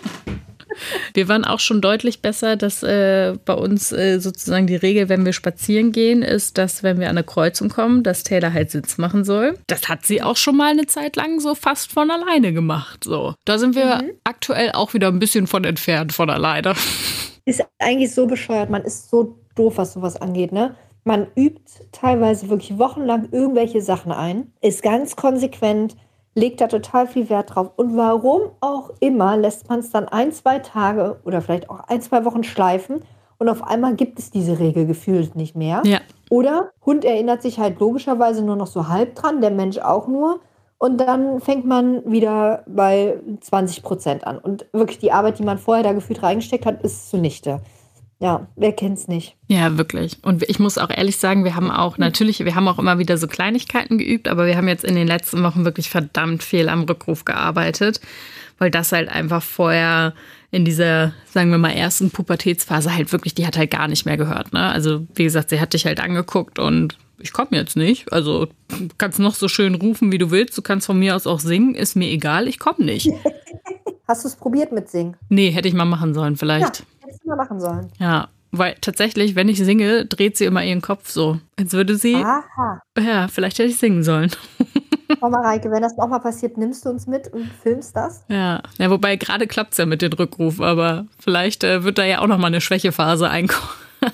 S2: Wir waren auch schon deutlich besser, dass äh, bei uns äh, sozusagen die Regel, wenn wir spazieren gehen, ist, dass wenn wir an eine Kreuzung kommen, dass Taylor halt Sitz machen soll. Das hat sie auch schon mal eine Zeit lang so fast von alleine gemacht. So, da sind wir mhm. aktuell auch wieder ein bisschen von entfernt von alleine.
S3: Ist eigentlich so bescheuert, man ist so doof, was sowas angeht, ne? Man übt teilweise wirklich wochenlang irgendwelche Sachen ein, ist ganz konsequent, legt da total viel Wert drauf. Und warum auch immer lässt man es dann ein, zwei Tage oder vielleicht auch ein, zwei Wochen schleifen und auf einmal gibt es diese Regel gefühlt nicht mehr.
S2: Ja.
S3: Oder Hund erinnert sich halt logischerweise nur noch so halb dran, der Mensch auch nur. Und dann fängt man wieder bei zwanzig Prozent an. Und wirklich die Arbeit, die man vorher da gefühlt reingesteckt hat, ist zunichte. Ja, wer kennt's nicht?
S2: Ja, wirklich. Und ich muss auch ehrlich sagen, wir haben auch natürlich, wir haben auch immer wieder so Kleinigkeiten geübt, aber wir haben jetzt in den letzten Wochen wirklich verdammt viel am Rückruf gearbeitet, weil das halt einfach vorher in dieser, sagen wir mal, ersten Pubertätsphase halt wirklich, die hat halt gar nicht mehr gehört, ne? Also wie gesagt, sie hat dich halt angeguckt und ich komme jetzt nicht. Also du kannst noch so schön rufen, wie du willst. Du kannst von mir aus auch singen, ist mir egal, ich komme nicht.
S3: Hast du es probiert mit Singen?
S2: Nee, hätte ich mal machen sollen vielleicht.
S3: Ja, hättest du mal machen sollen.
S2: Ja, weil tatsächlich, wenn ich singe, dreht sie immer ihren Kopf so. Als würde sie,
S3: Aha.
S2: ja, vielleicht hätte ich singen sollen.
S3: Frau Mareike, wenn das nochmal passiert, nimmst du uns mit und filmst das?
S2: Ja, ja, wobei gerade klappt es ja mit dem Rückruf, aber vielleicht äh, wird da ja auch nochmal eine Schwächephase einkommen.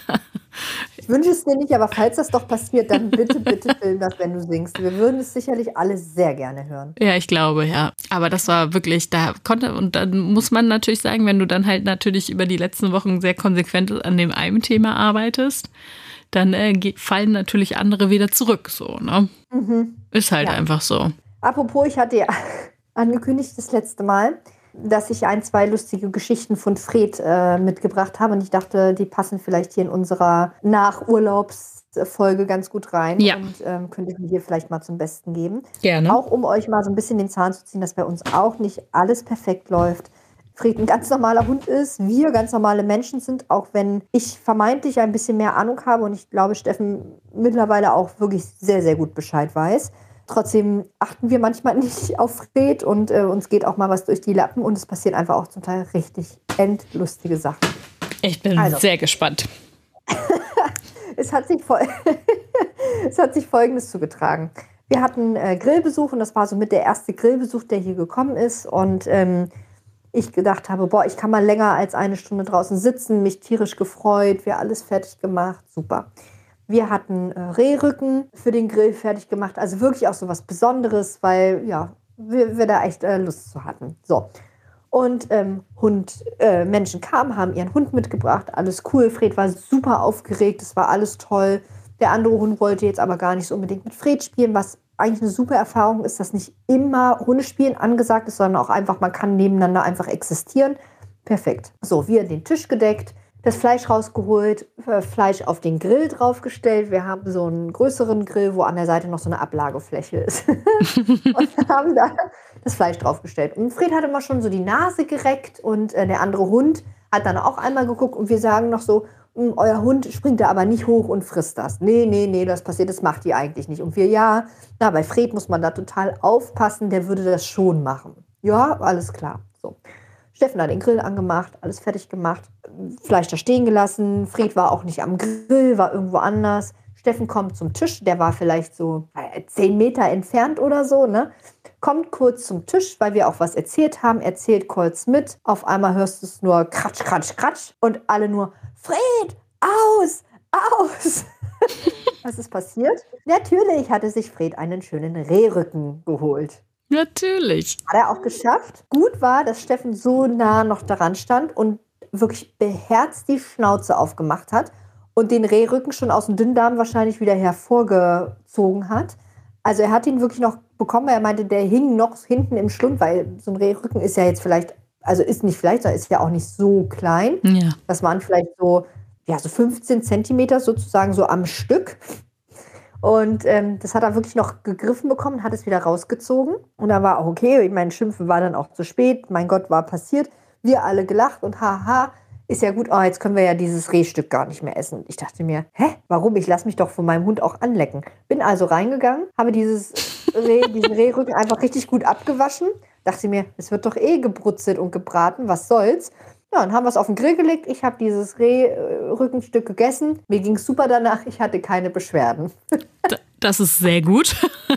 S3: Ich wünsche es dir nicht, aber falls das doch passiert, dann bitte, bitte film das, wenn du singst. Wir würden es sicherlich alle sehr gerne hören.
S2: Ja, ich glaube, ja. Aber das war wirklich, da konnte, und dann muss man natürlich sagen, wenn du dann halt natürlich über die letzten Wochen sehr konsequent an dem einen Thema arbeitest, dann äh, fallen natürlich andere wieder zurück, so, ne? Mhm. Ist halt ja einfach so.
S3: Apropos, ich hatte ja angekündigt das letzte Mal, dass ich ein, zwei lustige Geschichten von Fred äh, mitgebracht habe. Und ich dachte, die passen vielleicht hier in unserer Nachurlaubsfolge ganz gut rein.
S2: Ja.
S3: Und ähm, könnte ich mir hier vielleicht mal zum Besten geben.
S2: Gerne.
S3: Auch um euch mal so ein bisschen den Zahn zu ziehen, dass bei uns auch nicht alles perfekt läuft. Fred ein ganz normaler Hund ist, wir ganz normale Menschen sind, auch wenn ich vermeintlich ein bisschen mehr Ahnung habe und ich glaube, Steffen mittlerweile auch wirklich sehr, sehr gut Bescheid weiß. Trotzdem achten wir manchmal nicht auf Fred und äh, uns geht auch mal was durch die Lappen und es passieren einfach auch zum Teil richtig endlustige Sachen.
S2: Ich bin also sehr gespannt.
S3: es, hat sich voll es hat sich Folgendes zugetragen. Wir hatten äh, Grillbesuch und das war so mit der erste Grillbesuch, der hier gekommen ist und ähm, ich gedacht habe, boah, ich kann mal länger als eine Stunde draußen sitzen, mich tierisch gefreut, wir alles fertig gemacht, super. Wir hatten äh, Rehrücken für den Grill fertig gemacht, also wirklich auch so was Besonderes, weil ja, wir, wir da echt äh, Lust zu hatten. So. Und ähm, Hund, äh, Menschen kamen, haben ihren Hund mitgebracht, alles cool. Fred war super aufgeregt, es war alles toll. Der andere Hund wollte jetzt aber gar nicht so unbedingt mit Fred spielen, was eigentlich eine super Erfahrung ist, dass nicht immer Hundespielen angesagt ist, sondern auch einfach, man kann nebeneinander einfach existieren. Perfekt. So, wir den Tisch gedeckt, das Fleisch rausgeholt, Fleisch auf den Grill draufgestellt. Wir haben so einen größeren Grill, wo an der Seite noch so eine Ablagefläche ist. Und haben da das Fleisch draufgestellt. Und Fred hat immer schon so die Nase gereckt und äh, der andere Hund hat dann auch einmal geguckt und wir sagen noch so, euer Hund springt da aber nicht hoch und frisst das. Nee, nee, nee, das passiert, das macht die eigentlich nicht. Und wir, ja, na, bei Fred muss man da total aufpassen, der würde das schon machen. Ja, alles klar. So. Steffen hat den Grill angemacht, alles fertig gemacht, Fleisch da stehen gelassen. Fred war auch nicht am Grill, war irgendwo anders. Steffen kommt zum Tisch, der war vielleicht so äh, zehn Meter entfernt oder so, ne? Kommt kurz zum Tisch, weil wir auch was erzählt haben, erzählt kurz mit. Auf einmal hörst du es nur kratsch, kratsch, kratsch und alle nur, Fred, aus, aus. Was ist passiert? Natürlich hatte sich Fred einen schönen Rehrücken geholt.
S2: Natürlich.
S3: Hat er auch geschafft. Gut war, dass Steffen so nah noch daran stand und wirklich beherzt die Schnauze aufgemacht hat und den Rehrücken schon aus dem Dünndarm wahrscheinlich wieder hervorgezogen hat. Also er hat ihn wirklich noch bekommen, er meinte, der hing noch hinten im Schlund, weil so ein Rehrücken ist ja jetzt vielleicht, also ist nicht vielleicht, sondern ist ja auch nicht so klein.
S2: Ja.
S3: Das waren vielleicht so, ja, so fünfzehn Zentimeter sozusagen so am Stück. Und ähm, das hat er wirklich noch gegriffen bekommen, hat es wieder rausgezogen. Und da war auch okay, ich meine, Schimpfen war dann auch zu spät, mein Gott, war passiert. Wir alle gelacht und haha, ist ja gut, oh, jetzt können wir ja dieses Rehstück gar nicht mehr essen. Und ich dachte mir, hä, warum? Ich lasse mich doch von meinem Hund auch anlecken. Bin also reingegangen, habe dieses Reh, diesen Rehrücken einfach richtig gut abgewaschen. Dachte mir, es wird doch eh gebrutzelt und gebraten, was soll's. Ja, dann haben wir es auf den Grill gelegt. Ich habe dieses Rehrückenstück gegessen. Mir ging es super danach. Ich hatte keine Beschwerden.
S2: Das ist sehr gut.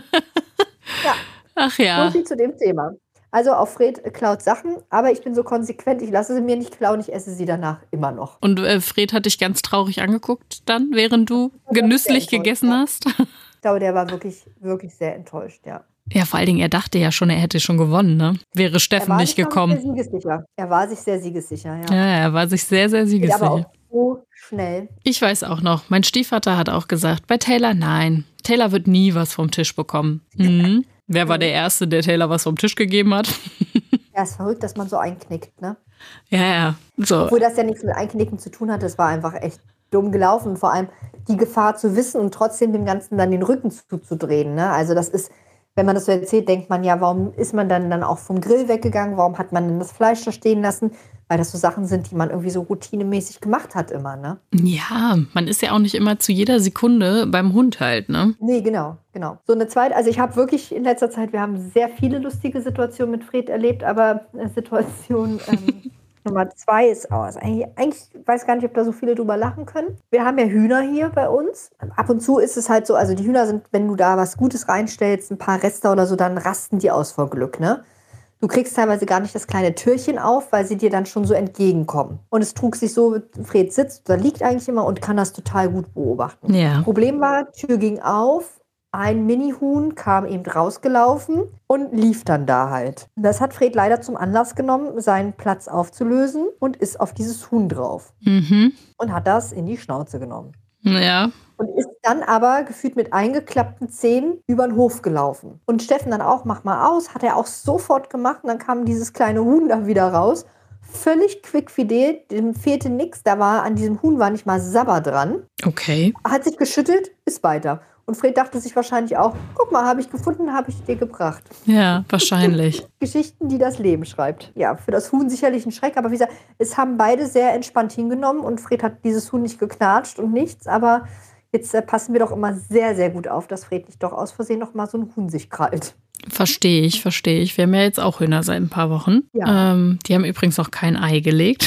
S3: Ja.
S2: Ach ja.
S3: So viel zu dem Thema. Also auch Fred klaut Sachen, aber ich bin so konsequent, ich lasse sie mir nicht klauen, ich esse sie danach immer noch.
S2: Und äh, Fred hat dich ganz traurig angeguckt dann, während du genüsslich gegessen hast?
S3: Ich glaube, der war wirklich, wirklich sehr enttäuscht, ja.
S2: Ja, vor allen Dingen, er dachte ja schon, er hätte schon gewonnen, ne? Wäre Steffen nicht gekommen.
S3: Er war sich sehr siegessicher. Er war sich sehr siegessicher, ja.
S2: Ja, er war sich sehr, sehr siegessicher.
S3: Aber auch so schnell.
S2: Ich weiß auch noch, mein Stiefvater hat auch gesagt, bei Taylor nein. Taylor wird nie was vom Tisch bekommen. Mhm. Wer war der Erste, der Taylor was vom Tisch gegeben hat?
S3: Ja, ist verrückt, dass man so einknickt, ne?
S2: Ja, ja. So.
S3: Obwohl das ja nichts mit Einknicken zu tun hat, das war einfach echt dumm gelaufen. Und vor allem die Gefahr zu wissen und trotzdem dem Ganzen dann den Rücken zuzudrehen, ne? Also das ist, wenn man das so erzählt, denkt man ja, warum ist man dann, dann auch vom Grill weggegangen? Warum hat man denn das Fleisch da stehen lassen? Weil das so Sachen sind, die man irgendwie so routinemäßig gemacht hat immer, ne?
S2: Ja, man ist ja auch nicht immer zu jeder Sekunde beim Hund halt, ne?
S3: Nee, genau, genau. So eine zweite, also ich habe wirklich in letzter Zeit, wir haben sehr viele lustige Situationen mit Fred erlebt, aber Situation ähm, Nummer zwei ist aus. Eigentlich, eigentlich weiß gar nicht, ob da so viele drüber lachen können. Wir haben ja Hühner hier bei uns. Ab und zu ist es halt so, also die Hühner sind, wenn du da was Gutes reinstellst, ein paar Reste oder so, dann rasten die aus vor Glück, ne? Du kriegst teilweise gar nicht das kleine Türchen auf, weil sie dir dann schon so entgegenkommen. Und es trug sich so, Fred sitzt, da liegt eigentlich immer und kann das total gut beobachten.
S2: Ja.
S3: Problem war, Tür ging auf, ein Mini-Huhn kam eben rausgelaufen und lief dann da halt. Das hat Fred leider zum Anlass genommen, seinen Platz aufzulösen und ist auf dieses Huhn drauf.
S2: Mhm.
S3: Und hat das in die Schnauze genommen.
S2: Ja.
S3: Und ist dann aber gefühlt mit eingeklappten Zähnen über den Hof gelaufen. Und Steffen dann auch, mach mal aus, hat er auch sofort gemacht. Und dann kam dieses kleine Huhn da wieder raus. Völlig quickfidel, dem fehlte nichts. Da war, an diesem Huhn war nicht mal Sabber dran.
S2: Okay.
S3: Hat sich geschüttelt, ist weiter. Und Fred dachte sich wahrscheinlich auch, guck mal, habe ich gefunden, habe ich dir gebracht.
S2: Ja, wahrscheinlich.
S3: Geschichten, die das Leben schreibt. Ja, für das Huhn sicherlich ein Schreck, aber wie gesagt, es haben beide sehr entspannt hingenommen und Fred hat dieses Huhn nicht geknatscht und nichts, aber jetzt äh, passen wir doch immer sehr, sehr gut auf, dass Fred nicht doch aus Versehen noch mal so ein Huhn sich krallt.
S2: Verstehe ich, verstehe ich. Wir haben ja jetzt auch Hühner seit ein paar Wochen.
S3: Ja.
S2: Ähm, die haben übrigens noch kein Ei gelegt.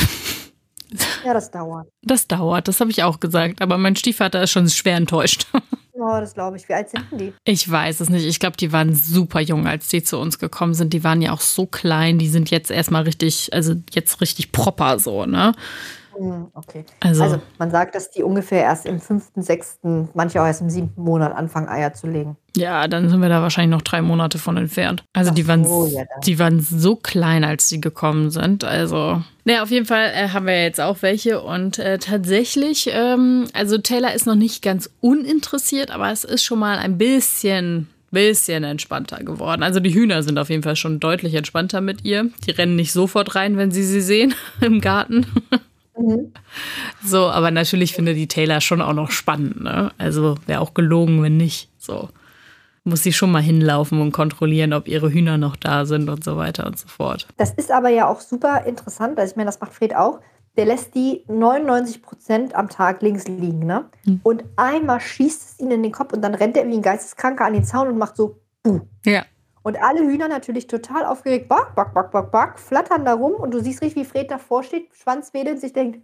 S3: Ja, das dauert.
S2: Das dauert, das habe ich auch gesagt. Aber mein Stiefvater ist schon schwer enttäuscht.
S3: Oh, das glaube ich. Wie alt sind denn die?
S2: Ich weiß es nicht. Ich glaube, die waren super jung, als die zu uns gekommen sind. Die waren ja auch so klein. Die sind jetzt erstmal richtig, also jetzt richtig proper so, ne?
S3: Okay.
S2: Also,
S3: also man sagt, dass die ungefähr erst im fünften, sechsten, manche auch erst im siebten Monat anfangen, Eier zu legen.
S2: Ja, dann sind wir da wahrscheinlich noch drei Monate von entfernt. Also die waren,
S3: so, ja,
S2: die waren so klein, als die gekommen sind. Also, naja, auf jeden Fall äh, haben wir jetzt auch welche. Und äh, tatsächlich, ähm, also Taylor ist noch nicht ganz uninteressiert, aber es ist schon mal ein bisschen... bisschen entspannter geworden. Also die Hühner sind auf jeden Fall schon deutlich entspannter mit ihr. Die rennen nicht sofort rein, wenn sie sie sehen im Garten. Mhm. So, aber natürlich finde die Taylor schon auch noch spannend, ne? Also wäre auch gelogen, wenn nicht. So. muss sie schon mal hinlaufen und kontrollieren, ob ihre Hühner noch da sind und so weiter und so fort.
S3: Das ist aber ja auch super interessant. Also ich meine, das macht Fred auch. Der lässt die neunundneunzig Prozent am Tag links liegen, ne? Hm. Und einmal schießt es ihn in den Kopf und dann rennt er wie ein Geisteskranker an den Zaun und macht so Buh.
S2: Ja.
S3: Und alle Hühner natürlich total aufgeregt, back, back, back, back, back, flattern da rum und du siehst richtig, wie Fred davor steht, Schwanz wedelt, sich denkt,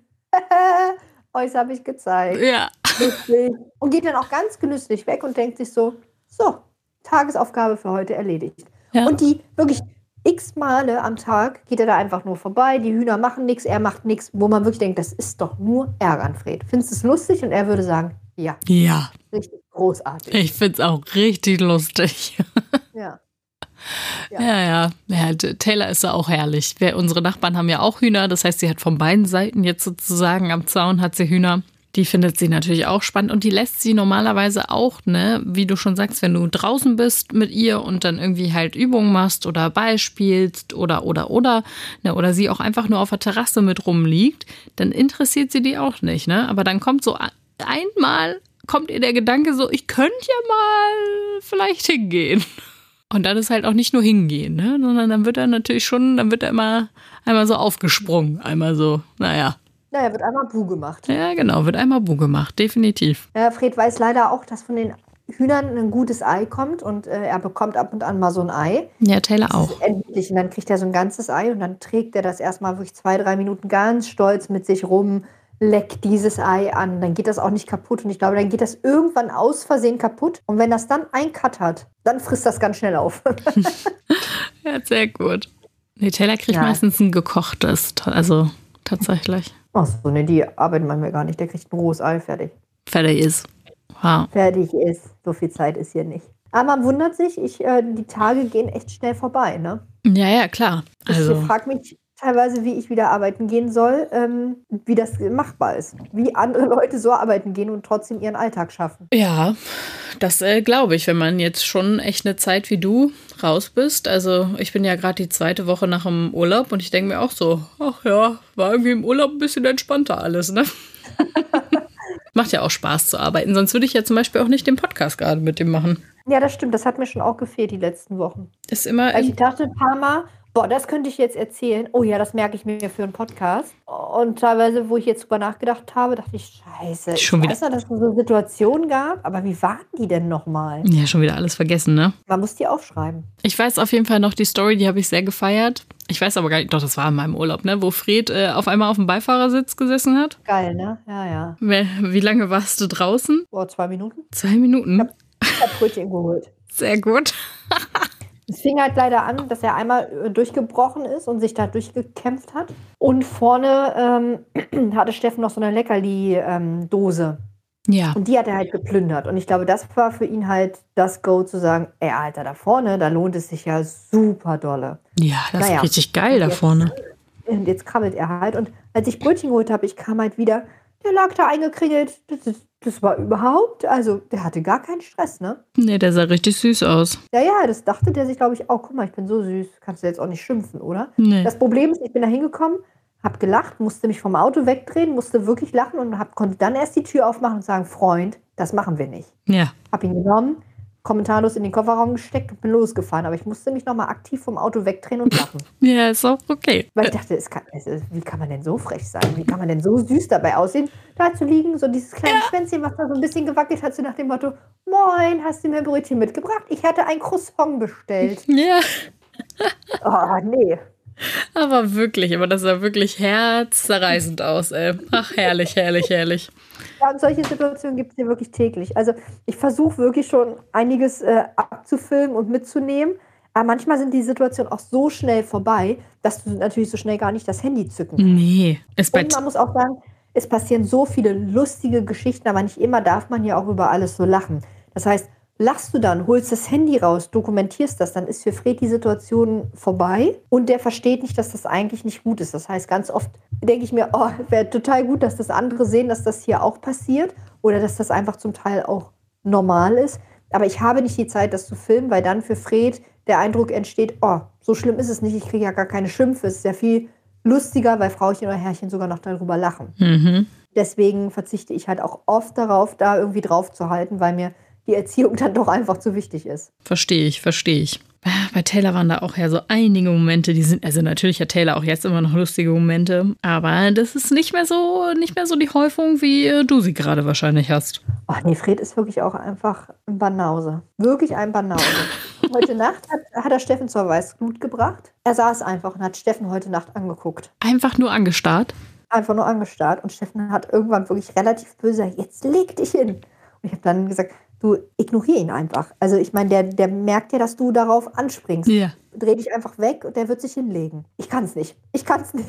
S3: euch habe ich gezeigt.
S2: Ja.
S3: Und geht dann auch ganz genüsslich weg und denkt sich so, so, Tagesaufgabe für heute erledigt. Ja. Und die wirklich x Male am Tag geht er da einfach nur vorbei, die Hühner machen nichts, er macht nichts, wo man wirklich denkt, das ist doch nur Ärger an Fred. Findest du es lustig? Und er würde sagen, ja.
S2: Ja.
S3: Richtig großartig.
S2: Ich finde es auch richtig lustig.
S3: Ja.
S2: Ja. ja, ja. Ja, Taylor ist ja auch herrlich. Wir, unsere Nachbarn haben ja auch Hühner, das heißt, sie hat von beiden Seiten jetzt sozusagen am Zaun hat sie Hühner. Die findet sie natürlich auch spannend und die lässt sie normalerweise auch, ne, wie du schon sagst, wenn du draußen bist mit ihr und dann irgendwie halt Übungen machst oder Ball spielst oder, oder, oder, ne, oder sie auch einfach nur auf der Terrasse mit rumliegt, dann interessiert sie die auch nicht, ne, aber dann kommt so einmal, kommt ihr der Gedanke so, ich könnte ja mal vielleicht hingehen. Und dann ist halt auch nicht nur hingehen, ne, sondern dann wird er natürlich schon, dann wird er immer einmal so aufgesprungen, einmal so, naja.
S3: Naja, wird einmal Bu gemacht.
S2: Ja, genau, wird einmal Bu gemacht, definitiv.
S3: Ja, Fred weiß leider auch, dass von den Hühnern ein gutes Ei kommt und äh, er bekommt ab und an mal so ein Ei.
S2: Ja, Taylor auch.
S3: Endlich. Und dann kriegt er so ein ganzes Ei und dann trägt er das erstmal wirklich zwei, drei Minuten ganz stolz mit sich rum, leckt dieses Ei an. Dann geht das auch nicht kaputt und ich glaube, dann geht das irgendwann aus Versehen kaputt. Und wenn das dann ein Cut hat, dann frisst das ganz schnell auf.
S2: Ja, sehr gut. Nee, Taylor kriegt
S3: ja.
S2: meistens ein gekochtes, also tatsächlich.
S3: Ach so, ne, die arbeitet man mir gar nicht. Der kriegt ein rohes Ei, fertig.
S2: Fertig ist. Wow.
S3: Fertig ist. So viel Zeit ist hier nicht. Aber man wundert sich, ich, äh, die Tage gehen echt schnell vorbei, ne?
S2: Ja, ja, klar. Also.
S3: Ich frage mich teilweise, wie ich wieder arbeiten gehen soll, ähm, wie das machbar ist. Wie andere Leute so arbeiten gehen und trotzdem ihren Alltag schaffen.
S2: Ja, das äh, glaube ich, wenn man jetzt schon echt eine Zeit wie du raus bist. Also ich bin ja gerade die zweite Woche nach dem Urlaub und ich denke mir auch so, ach ja, war irgendwie im Urlaub ein bisschen entspannter alles, ne? Macht ja auch Spaß zu arbeiten, sonst würde ich ja zum Beispiel auch nicht den Podcast gerade mit dem machen.
S3: Ja, das stimmt, das hat mir schon auch gefehlt die letzten Wochen.
S2: Ist immer.
S3: Also ich dachte ein paar Mal, boah, das könnte ich jetzt erzählen. Oh ja, das merke ich mir für einen Podcast. Und teilweise, wo ich jetzt drüber nachgedacht habe, dachte ich, scheiße,
S2: schon
S3: ich
S2: wieder.
S3: weiß noch, dass es so Situationen gab, aber wie waren die denn nochmal?
S2: Ja, schon wieder alles vergessen, ne?
S3: Man muss die aufschreiben.
S2: Ich weiß auf jeden Fall noch die Story, die habe ich sehr gefeiert. Ich weiß aber gar nicht, doch, das war in meinem Urlaub, ne? Wo Fred äh, auf einmal auf dem Beifahrersitz gesessen hat.
S3: Geil, ne? Ja, ja.
S2: Wie lange warst du draußen?
S3: Boah, zwei Minuten.
S2: Zwei Minuten?
S3: Ich habe hab Brötchen geholt.
S2: Sehr gut.
S3: Es fing halt leider an, dass er einmal durchgebrochen ist und sich da durchgekämpft hat. Und vorne ähm, hatte Steffen noch so eine Leckerli-Dose. Ähm,
S2: ja.
S3: Und die hat er halt geplündert. Und ich glaube, das war für ihn halt das Go zu sagen, ey, Alter, da vorne, da lohnt es sich ja super dolle.
S2: Ja, das
S3: naja,
S2: ist richtig geil da
S3: jetzt,
S2: vorne.
S3: Und jetzt krabbelt er halt. Und als ich Brötchen geholt habe, ich kam halt wieder, der lag da eingekringelt. Das, das, das war überhaupt, also der hatte gar keinen Stress, ne?
S2: Nee, der sah richtig süß aus.
S3: Ja, ja, das dachte der sich, glaube ich, auch, guck mal, ich bin so süß, kannst du jetzt auch nicht schimpfen, oder?
S2: Nee.
S3: Das Problem ist, ich bin da hingekommen, hab gelacht, musste mich vom Auto wegdrehen, musste wirklich lachen und hab, konnte dann erst die Tür aufmachen und sagen, Freund, das machen wir nicht.
S2: Ja.
S3: Hab ihn genommen, kommentarlos in den Kofferraum gesteckt und bin losgefahren. Aber ich musste mich nochmal aktiv vom Auto wegdrehen und lachen.
S2: Ja, ist auch okay.
S3: Weil ich dachte, es kann, es, wie kann man denn so frech sein? Wie kann man denn so süß dabei aussehen? Da zu liegen, so dieses kleine ja. Schwänzchen, was da so ein bisschen gewackelt hat, so nach dem Motto, moin, hast du mir Brötchen mitgebracht? Ich hatte ein Croissant bestellt.
S2: Ja.
S3: Oh, nee.
S2: Aber wirklich, aber das sah wirklich herzzerreißend aus, ey. Ach, herrlich, herrlich, herrlich.
S3: Ja, und solche Situationen gibt es hier wirklich täglich. Also ich versuche wirklich schon einiges äh, abzufilmen und mitzunehmen. Aber manchmal sind die Situationen auch so schnell vorbei, dass du natürlich so schnell gar nicht das Handy zücken kannst.
S2: Nee. Ist
S3: und man muss auch sagen, es passieren so viele lustige Geschichten, aber nicht immer darf man ja auch über alles so lachen. Das heißt, lachst du dann, holst das Handy raus, dokumentierst das, dann ist für Fred die Situation vorbei und der versteht nicht, dass das eigentlich nicht gut ist. Das heißt, ganz oft denke ich mir, oh, wäre total gut, dass das andere sehen, dass das hier auch passiert oder dass das einfach zum Teil auch normal ist. Aber ich habe nicht die Zeit, das zu filmen, weil dann für Fred der Eindruck entsteht, oh, so schlimm ist es nicht, ich kriege ja gar keine Schimpfe. Es ist ja viel lustiger, weil Frauchen oder Herrchen sogar noch darüber lachen.
S2: Mhm.
S3: Deswegen verzichte ich halt auch oft darauf, da irgendwie drauf zu halten, weil mir die die Erziehung dann doch einfach zu wichtig ist.
S2: Verstehe ich, verstehe ich. Bei Taylor waren da auch ja so einige Momente, die sind, also natürlich hat Taylor auch jetzt immer noch lustige Momente, aber das ist nicht mehr so, nicht mehr so die Häufung, wie du sie gerade wahrscheinlich hast.
S3: Ach nee, Fred ist wirklich auch einfach ein Banause. Wirklich ein Banause. Heute Nacht hat, hat er Steffen zur Weißglut gebracht. Er saß einfach und hat Steffen heute Nacht angeguckt.
S2: Einfach nur angestarrt?
S3: Einfach nur angestarrt und Steffen hat irgendwann wirklich relativ böse gesagt, jetzt leg dich hin. Und ich habe dann gesagt, du ignorier ihn einfach. Also ich meine, der, der merkt ja, dass du darauf anspringst.
S2: Ja.
S3: Dreh dich einfach weg und der wird sich hinlegen. Ich kann es nicht. Ich kann es nicht.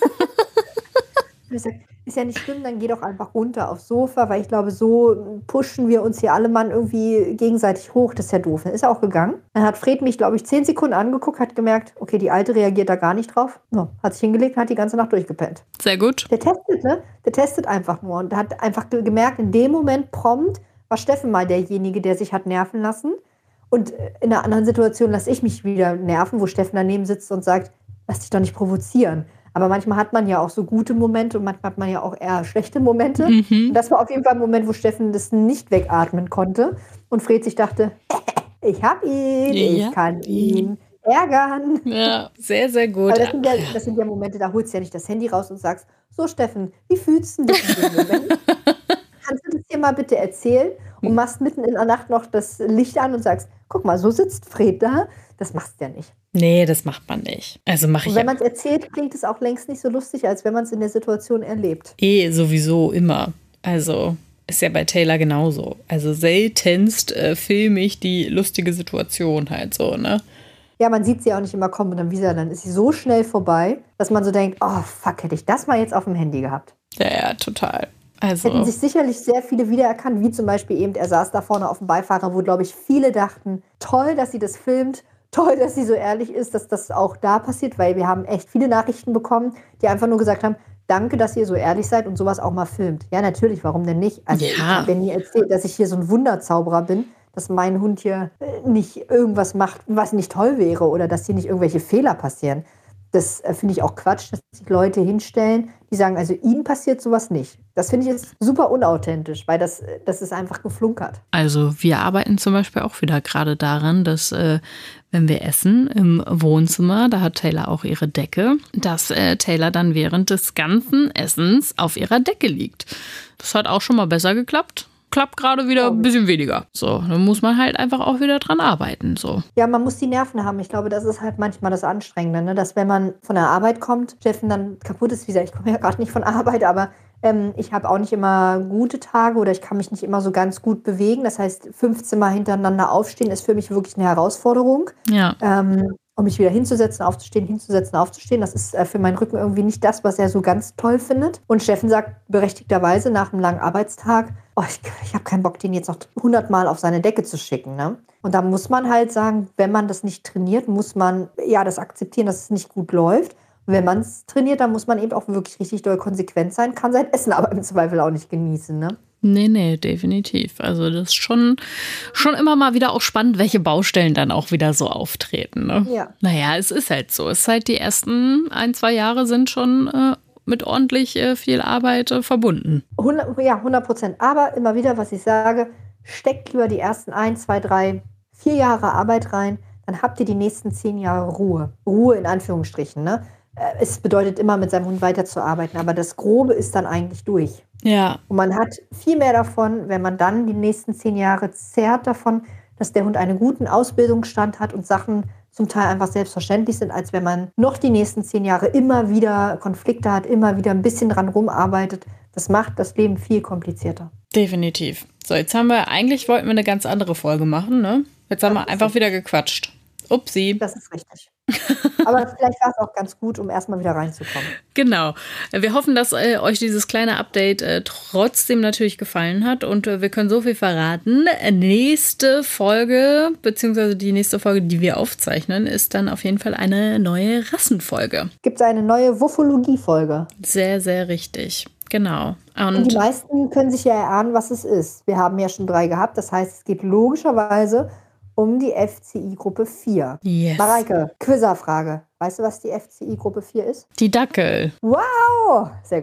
S3: Ich sag, ist ja nicht schlimm, dann geh doch einfach runter aufs Sofa, weil ich glaube, so pushen wir uns hier alle Mann irgendwie gegenseitig hoch. Das ist ja doof. Dann ist er auch gegangen. Dann hat Fred mich, glaube ich, zehn Sekunden angeguckt, hat gemerkt, okay, die Alte reagiert da gar nicht drauf. No, hat sich hingelegt und hat die ganze Nacht durchgepennt.
S2: Sehr gut.
S3: Der testet, ne? Der testet einfach nur und hat einfach ge- gemerkt, in dem Moment prompt war Steffen mal derjenige, der sich hat nerven lassen. Und in einer anderen Situation lasse ich mich wieder nerven, wo Steffen daneben sitzt und sagt, lass dich doch nicht provozieren. Aber manchmal hat man ja auch so gute Momente und manchmal hat man ja auch eher schlechte Momente.
S2: Mhm.
S3: Und das war auf jeden Fall ein Moment, wo Steffen das nicht wegatmen konnte. Und Fred sich dachte, ich hab ihn,
S2: Ja.
S3: ich kann ihn ärgern.
S2: Ja, sehr, sehr gut.
S3: Aber das sind, ja, das sind ja Momente, da holst du ja nicht das Handy raus und sagst, so Steffen, wie fühlst du dich in dem Moment? Kannst du das dir mal bitte erzählen? Und machst mitten in der Nacht noch das Licht an und sagst, guck mal, so sitzt Fred da. Das machst du ja nicht.
S2: Nee, das macht man nicht. Also mache ich
S3: Und wenn
S2: ja
S3: man es erzählt, klingt es auch längst nicht so lustig, als wenn man es in der Situation erlebt.
S2: eh sowieso immer. Also ist ja bei Taylor genauso. Also seltenst äh, filme ich die lustige Situation halt so, ne?
S3: Ja, man sieht sie auch nicht immer kommen und dann, wie sie, dann ist sie so schnell vorbei, dass man so denkt, oh fuck, hätte ich das mal jetzt auf dem Handy gehabt.
S2: Ja, ja, total.
S3: Es
S2: Also
S3: hätten sich sicherlich sehr viele wiedererkannt, wie zum Beispiel eben, er saß da vorne auf dem Beifahrer, wo, glaube ich, viele dachten, toll, dass sie das filmt, toll, dass sie so ehrlich ist, dass das auch da passiert, weil wir haben echt viele Nachrichten bekommen, die einfach nur gesagt haben, danke, dass ihr so ehrlich seid und sowas auch mal filmt. Ja, natürlich, warum denn nicht? Also
S2: Ja.
S3: ich habe ja nie erzählt, dass ich hier so ein Wunderzauberer bin, dass mein Hund hier äh, nicht irgendwas macht, was nicht toll wäre oder dass hier nicht irgendwelche Fehler passieren. Das äh, finde ich auch Quatsch, dass sich Leute hinstellen, die sagen, also ihnen passiert sowas nicht. Das finde ich jetzt super unauthentisch, weil das, äh, das ist einfach geflunkert.
S2: Also wir arbeiten zum Beispiel auch wieder gerade daran, dass äh, wenn wir essen im Wohnzimmer, da hat Taylor auch ihre Decke, dass äh, Taylor dann während des ganzen Essens auf ihrer Decke liegt. Das hat auch schon mal besser geklappt. Klappt gerade wieder ein bisschen weniger. So, dann muss man halt einfach auch wieder dran arbeiten. So.
S3: Ja, man muss die Nerven haben. Ich glaube, das ist halt manchmal das Anstrengende, ne? Dass wenn man von der Arbeit kommt, Steffen dann kaputt ist, wie gesagt, ich komme ja gerade nicht von Arbeit, aber ähm, ich habe auch nicht immer gute Tage oder ich kann mich nicht immer so ganz gut bewegen. Das heißt, fünfzehn Mal hintereinander aufstehen ist für mich wirklich eine Herausforderung.
S2: Ja.
S3: Ähm, um mich wieder hinzusetzen, aufzustehen, hinzusetzen, aufzustehen. Das ist äh, für meinen Rücken irgendwie nicht das, was er so ganz toll findet. Und Steffen sagt berechtigterweise nach einem langen Arbeitstag, oh, ich, ich habe keinen Bock, den jetzt noch hundertmal auf seine Decke zu schicken. Ne? Und da muss man halt sagen, wenn man das nicht trainiert, muss man ja das akzeptieren, dass es nicht gut läuft. Und wenn man es trainiert, dann muss man eben auch wirklich richtig doll konsequent sein, kann sein Essen aber im Zweifel auch nicht genießen. Ne?
S2: Nee, nee, definitiv. Also das ist schon, schon immer mal wieder auch spannend, welche Baustellen dann auch wieder so auftreten. Ne?
S3: Ja.
S2: Naja, es ist halt so. Es ist halt die ersten ein, zwei Jahre sind schon äh, mit ordentlich äh, viel Arbeit äh, verbunden.
S3: hundert, ja, hundert Prozent. Aber immer wieder, was ich sage, steckt lieber die ersten ein, zwei, drei, vier Jahre Arbeit rein, dann habt ihr die nächsten zehn Jahre Ruhe. Ruhe in Anführungsstrichen. Ne? Es bedeutet immer, mit seinem Hund weiterzuarbeiten, aber das Grobe ist dann eigentlich durch.
S2: Ja.
S3: Und man hat viel mehr davon, wenn man dann die nächsten zehn Jahre zehrt davon, dass der Hund einen guten Ausbildungsstand hat und Sachen zum Teil einfach selbstverständlich sind, als wenn man noch die nächsten zehn Jahre immer wieder Konflikte hat, immer wieder ein bisschen dran rumarbeitet. Das macht das Leben viel komplizierter.
S2: Definitiv. So, jetzt haben wir, eigentlich wollten wir eine ganz andere Folge machen, ne? Jetzt haben
S3: Das
S2: wir
S3: ist
S2: einfach
S3: richtig.
S2: wieder gequatscht. Upsi.
S3: Das ist richtig. Aber vielleicht war es auch ganz gut, um erstmal wieder reinzukommen.
S2: Genau. Wir hoffen, dass äh, euch dieses kleine Update äh, trotzdem natürlich gefallen hat. Und äh, wir können so viel verraten. Nächste Folge, beziehungsweise die nächste Folge, die wir aufzeichnen, ist dann auf jeden Fall eine neue Rassenfolge.
S3: Gibt es eine neue Wuffologie-Folge?
S2: Sehr, sehr richtig. Genau.
S3: Und
S2: Und
S3: die meisten können sich ja erahnen, was es ist. Wir haben ja schon drei gehabt. Das heißt, es geht logischerweise um die F C I-Gruppe vier.
S2: yes.
S3: Mareike, Quizerfrage. Weißt du, was die F C I-Gruppe vier ist?
S2: Die Dackel.
S3: Wow! Sehr gut.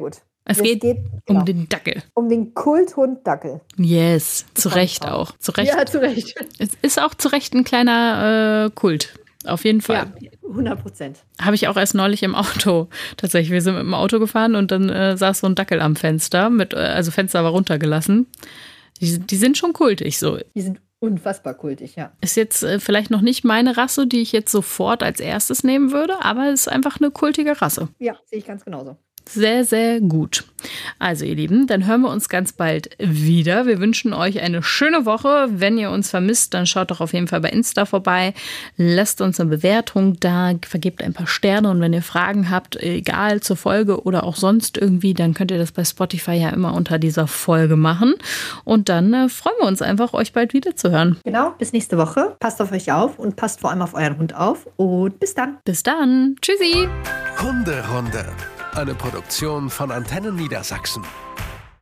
S2: Es
S3: Es
S2: geht,
S3: geht,
S2: um
S3: genau.
S2: den Dackel.
S3: Um den Kulthund Dackel.
S2: Yes, zu Recht
S3: Traum.
S2: auch. Zu Recht.
S3: Ja, zu Recht.
S2: Es ist auch zu Recht ein kleiner äh, Kult. Auf jeden Fall.
S3: Ja, hundert Prozent.
S2: Habe ich auch erst neulich im Auto. Tatsächlich, wir sind mit dem Auto gefahren und dann äh, saß so ein Dackel am Fenster. Mit, äh, also Fenster war runtergelassen. Die, die sind schon kultig so.
S3: Die sind unfassbar kultig, ja.
S2: Ist jetzt äh, vielleicht noch nicht meine Rasse, die ich jetzt sofort als erstes nehmen würde, aber es ist einfach eine kultige Rasse.
S3: Ja, sehe ich ganz genauso.
S2: Sehr, sehr gut. Also ihr Lieben, dann hören wir uns ganz bald wieder. Wir wünschen euch eine schöne Woche. Wenn ihr uns vermisst, dann schaut doch auf jeden Fall bei Insta vorbei. Lasst uns eine Bewertung da, vergebt ein paar Sterne und wenn ihr Fragen habt, egal zur Folge oder auch sonst irgendwie, dann könnt ihr das bei Spotify ja immer unter dieser Folge machen. Und dann äh, freuen wir uns einfach, euch bald wieder zu hören.
S3: Genau, bis nächste Woche. Passt auf euch auf und passt vor allem auf euren Hund auf. Und bis dann.
S2: Bis dann. Tschüssi.
S1: Hunderunde. Eine Produktion von Antennen Niedersachsen.